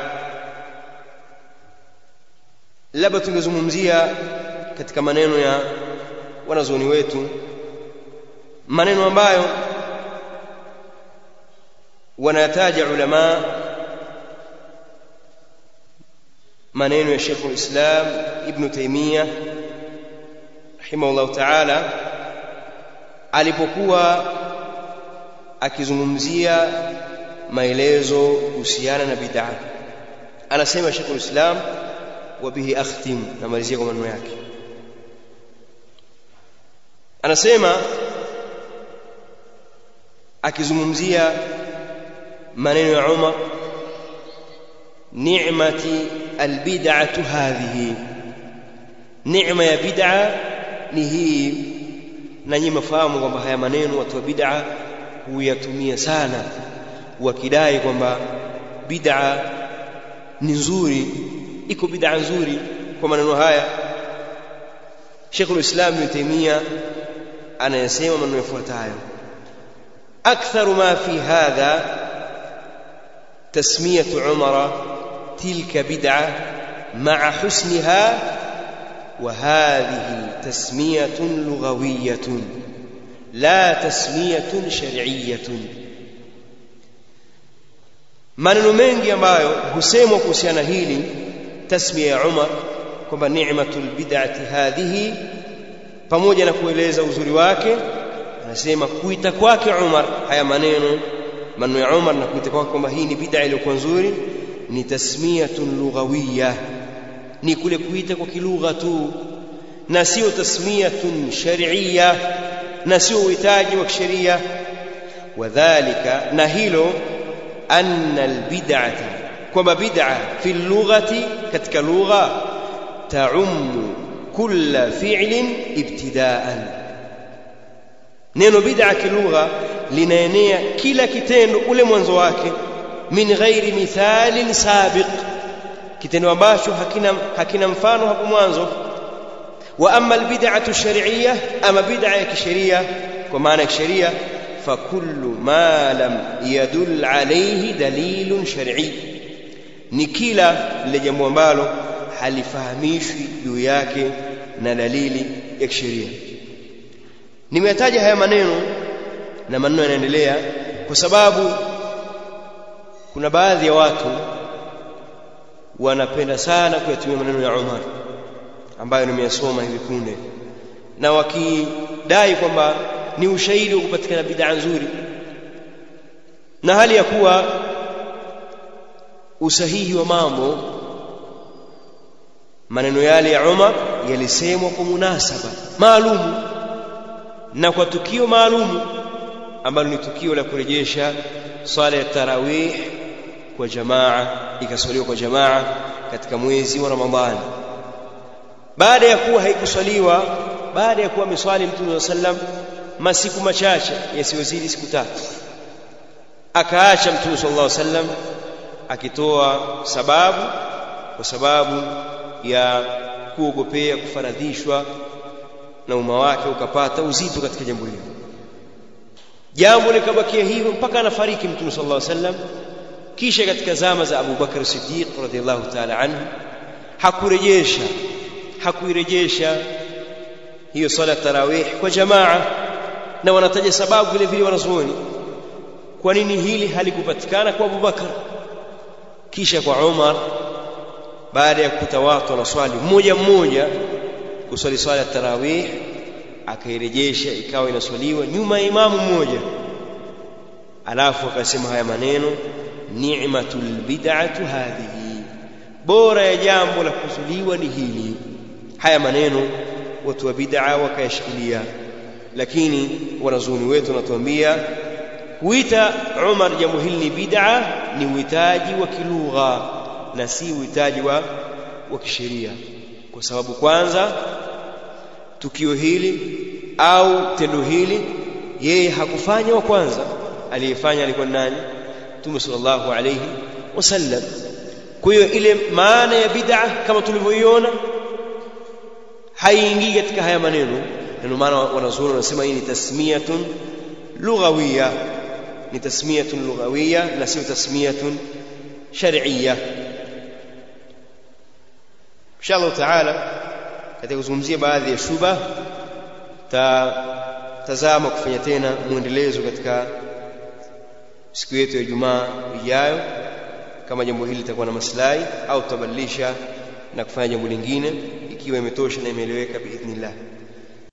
A: labda tungezungumzia katika maneno ya wanazuoni wetu, maneno ambayo wanataja ulama, maneno ya Sheikh al-Islam Ibn Taymiyyah rahimahullah ta'ala alipokuwa akizungumzia maelezo kuhusiana na bid'a. Anasema Sheikh al-Islam, wa bihi akhtim, namalizia kwa maneno yake. Anasema akizungumzia maneno ya Umar, ni'mati albid'atu hadhihi, neema ya bid'a ni hii. Na nyinyi mfahamu kwamba haya maneno watu wa bid'a huyatumia sana wakidai kwamba bid'a ni nzuri, iko bid'a nzuri. Kwa maneno haya Sheikh al-Islam Ibn Taymiyyah anayasema maneno yafuatayo: aktharu ma fi hadha tasmiyatu Umar tilka bid'a ma'a husniha, wa hadhihi tasmiyatun lughawiyatun la tasmiyatun shar'iyyatun. Maneno mengi ambayo husemwa kuhusiana hili tasmiya ya Umar kwamba ni'matul bid'ati hadhihi, pamoja na kueleza uzuri wake, anasema kuita kwake Umar haya maneno ya Umar na kuita kwake kwamba hii ni bid'a iliyokuwa nzuri ni tasmiyatun lughawiyya, ni kule kuita kwa kilugha tu, na sio tasmiyatun shar'iyya, na sio uhitaji wa kisheria. Wadhālika, na hilo anna albid'ata, kwamba bid'a fi lughati, katika lugha, ta'ummu kulla fi'lin ibtida'an. Neno bid'a kilugha linaenea kila kitendo ule mwanzo wake, min ghairi mithalin sabiq, kitendo ambacho hakina mfano hapo mwanzo. Wa amma albid'atu shar'iyyah, ama bid'a ya kisheria kwa maana ya kisheria, fa kullu ma lam yadull alayhi dalilun shar'i, ni kila lile jambo ambalo halifahamishwi juu yake na dalili ya kisheria. Nimeyataja haya maneno na maneno yanaendelea kwa sababu kuna baadhi ya watu wanapenda sana kuyatumia maneno ya Umar ambayo nimeyasoma hivi punde, na wakidai kwamba ni ushahidi wa kupatikana bid'a nzuri, na hali ya kuwa usahihi wa mambo, maneno yale ya Umar yalisemwa kwa munasaba maalum na kwa tukio maalum ambalo ni tukio la kurejesha swala ya tarawih kwa jamaa, ikaswaliwa kwa jamaa katika mwezi wa Ramadhani. Baada ya kuwa haikuswaliwa, baada ya kuwa ameswali Mtume sallam masiku machache yasiyozidi siku 3, akaacha Mtume sallallahu alaihi wasallam akitoa sababu, kwa sababu ya kuogopea kufaradhishwa na umma wake ukapata uzito katika jambo hilo. Jambo likabakia hivyo mpaka anafariki Mtume sallallahu alaihi wasallam. Kisha katika zama za Abu Bakr Siddiq radhiyallahu ta'ala anhu hakuirejesha hiyo swala tarawih kwa jamaa, na wanataja sababu vile vile wanazuoni kwa nini hili halikupatikana kwa Abu Bakr. Kisha kwa Umar, baada ya kukuta watu wanaswali mmoja mmoja kuswali swala tarawih, akairejesha ikawa inaswaliwa nyuma ya imamu mmoja. Alafu akasema haya maneno, ni'matul bid'atu hadhihi, bora ya jambo la kuzuliwa ni hili. Haya maneno watu wa bid'a wakayashikilia, lakini wanazuoni wetu wanatuambia kuita Umar jambo hili ni bid'a ni uhitaji wa kilugha na si uhitaji wa kisheria. Kwa sababu kwanza, tukio hili au tendo hili yeye hakufanya wa kwanza, aliyefanya alikuwa nani? Mtume sallallahu alayhi wasallam. Kwa hiyo ile maana ya bid'a kama tulivyoiona haiingii katika haya maneno. Ndio maana wanazuoni wanasema hii ni tasmiyatun lughawiyya, ni tasmiyatun lughawiyya na sio tasmiyatun shar'iyya. Inshallah taala katika kuzungumzia baadhi ya shubha tazama kufanya tena muendelezo katika siku yetu ya Ijumaa ijayo, kama jambo hili litakuwa na maslahi, au tutabadilisha na kufanya jambo lingine ikiwa imetosha na imeeleweka biidhnillah.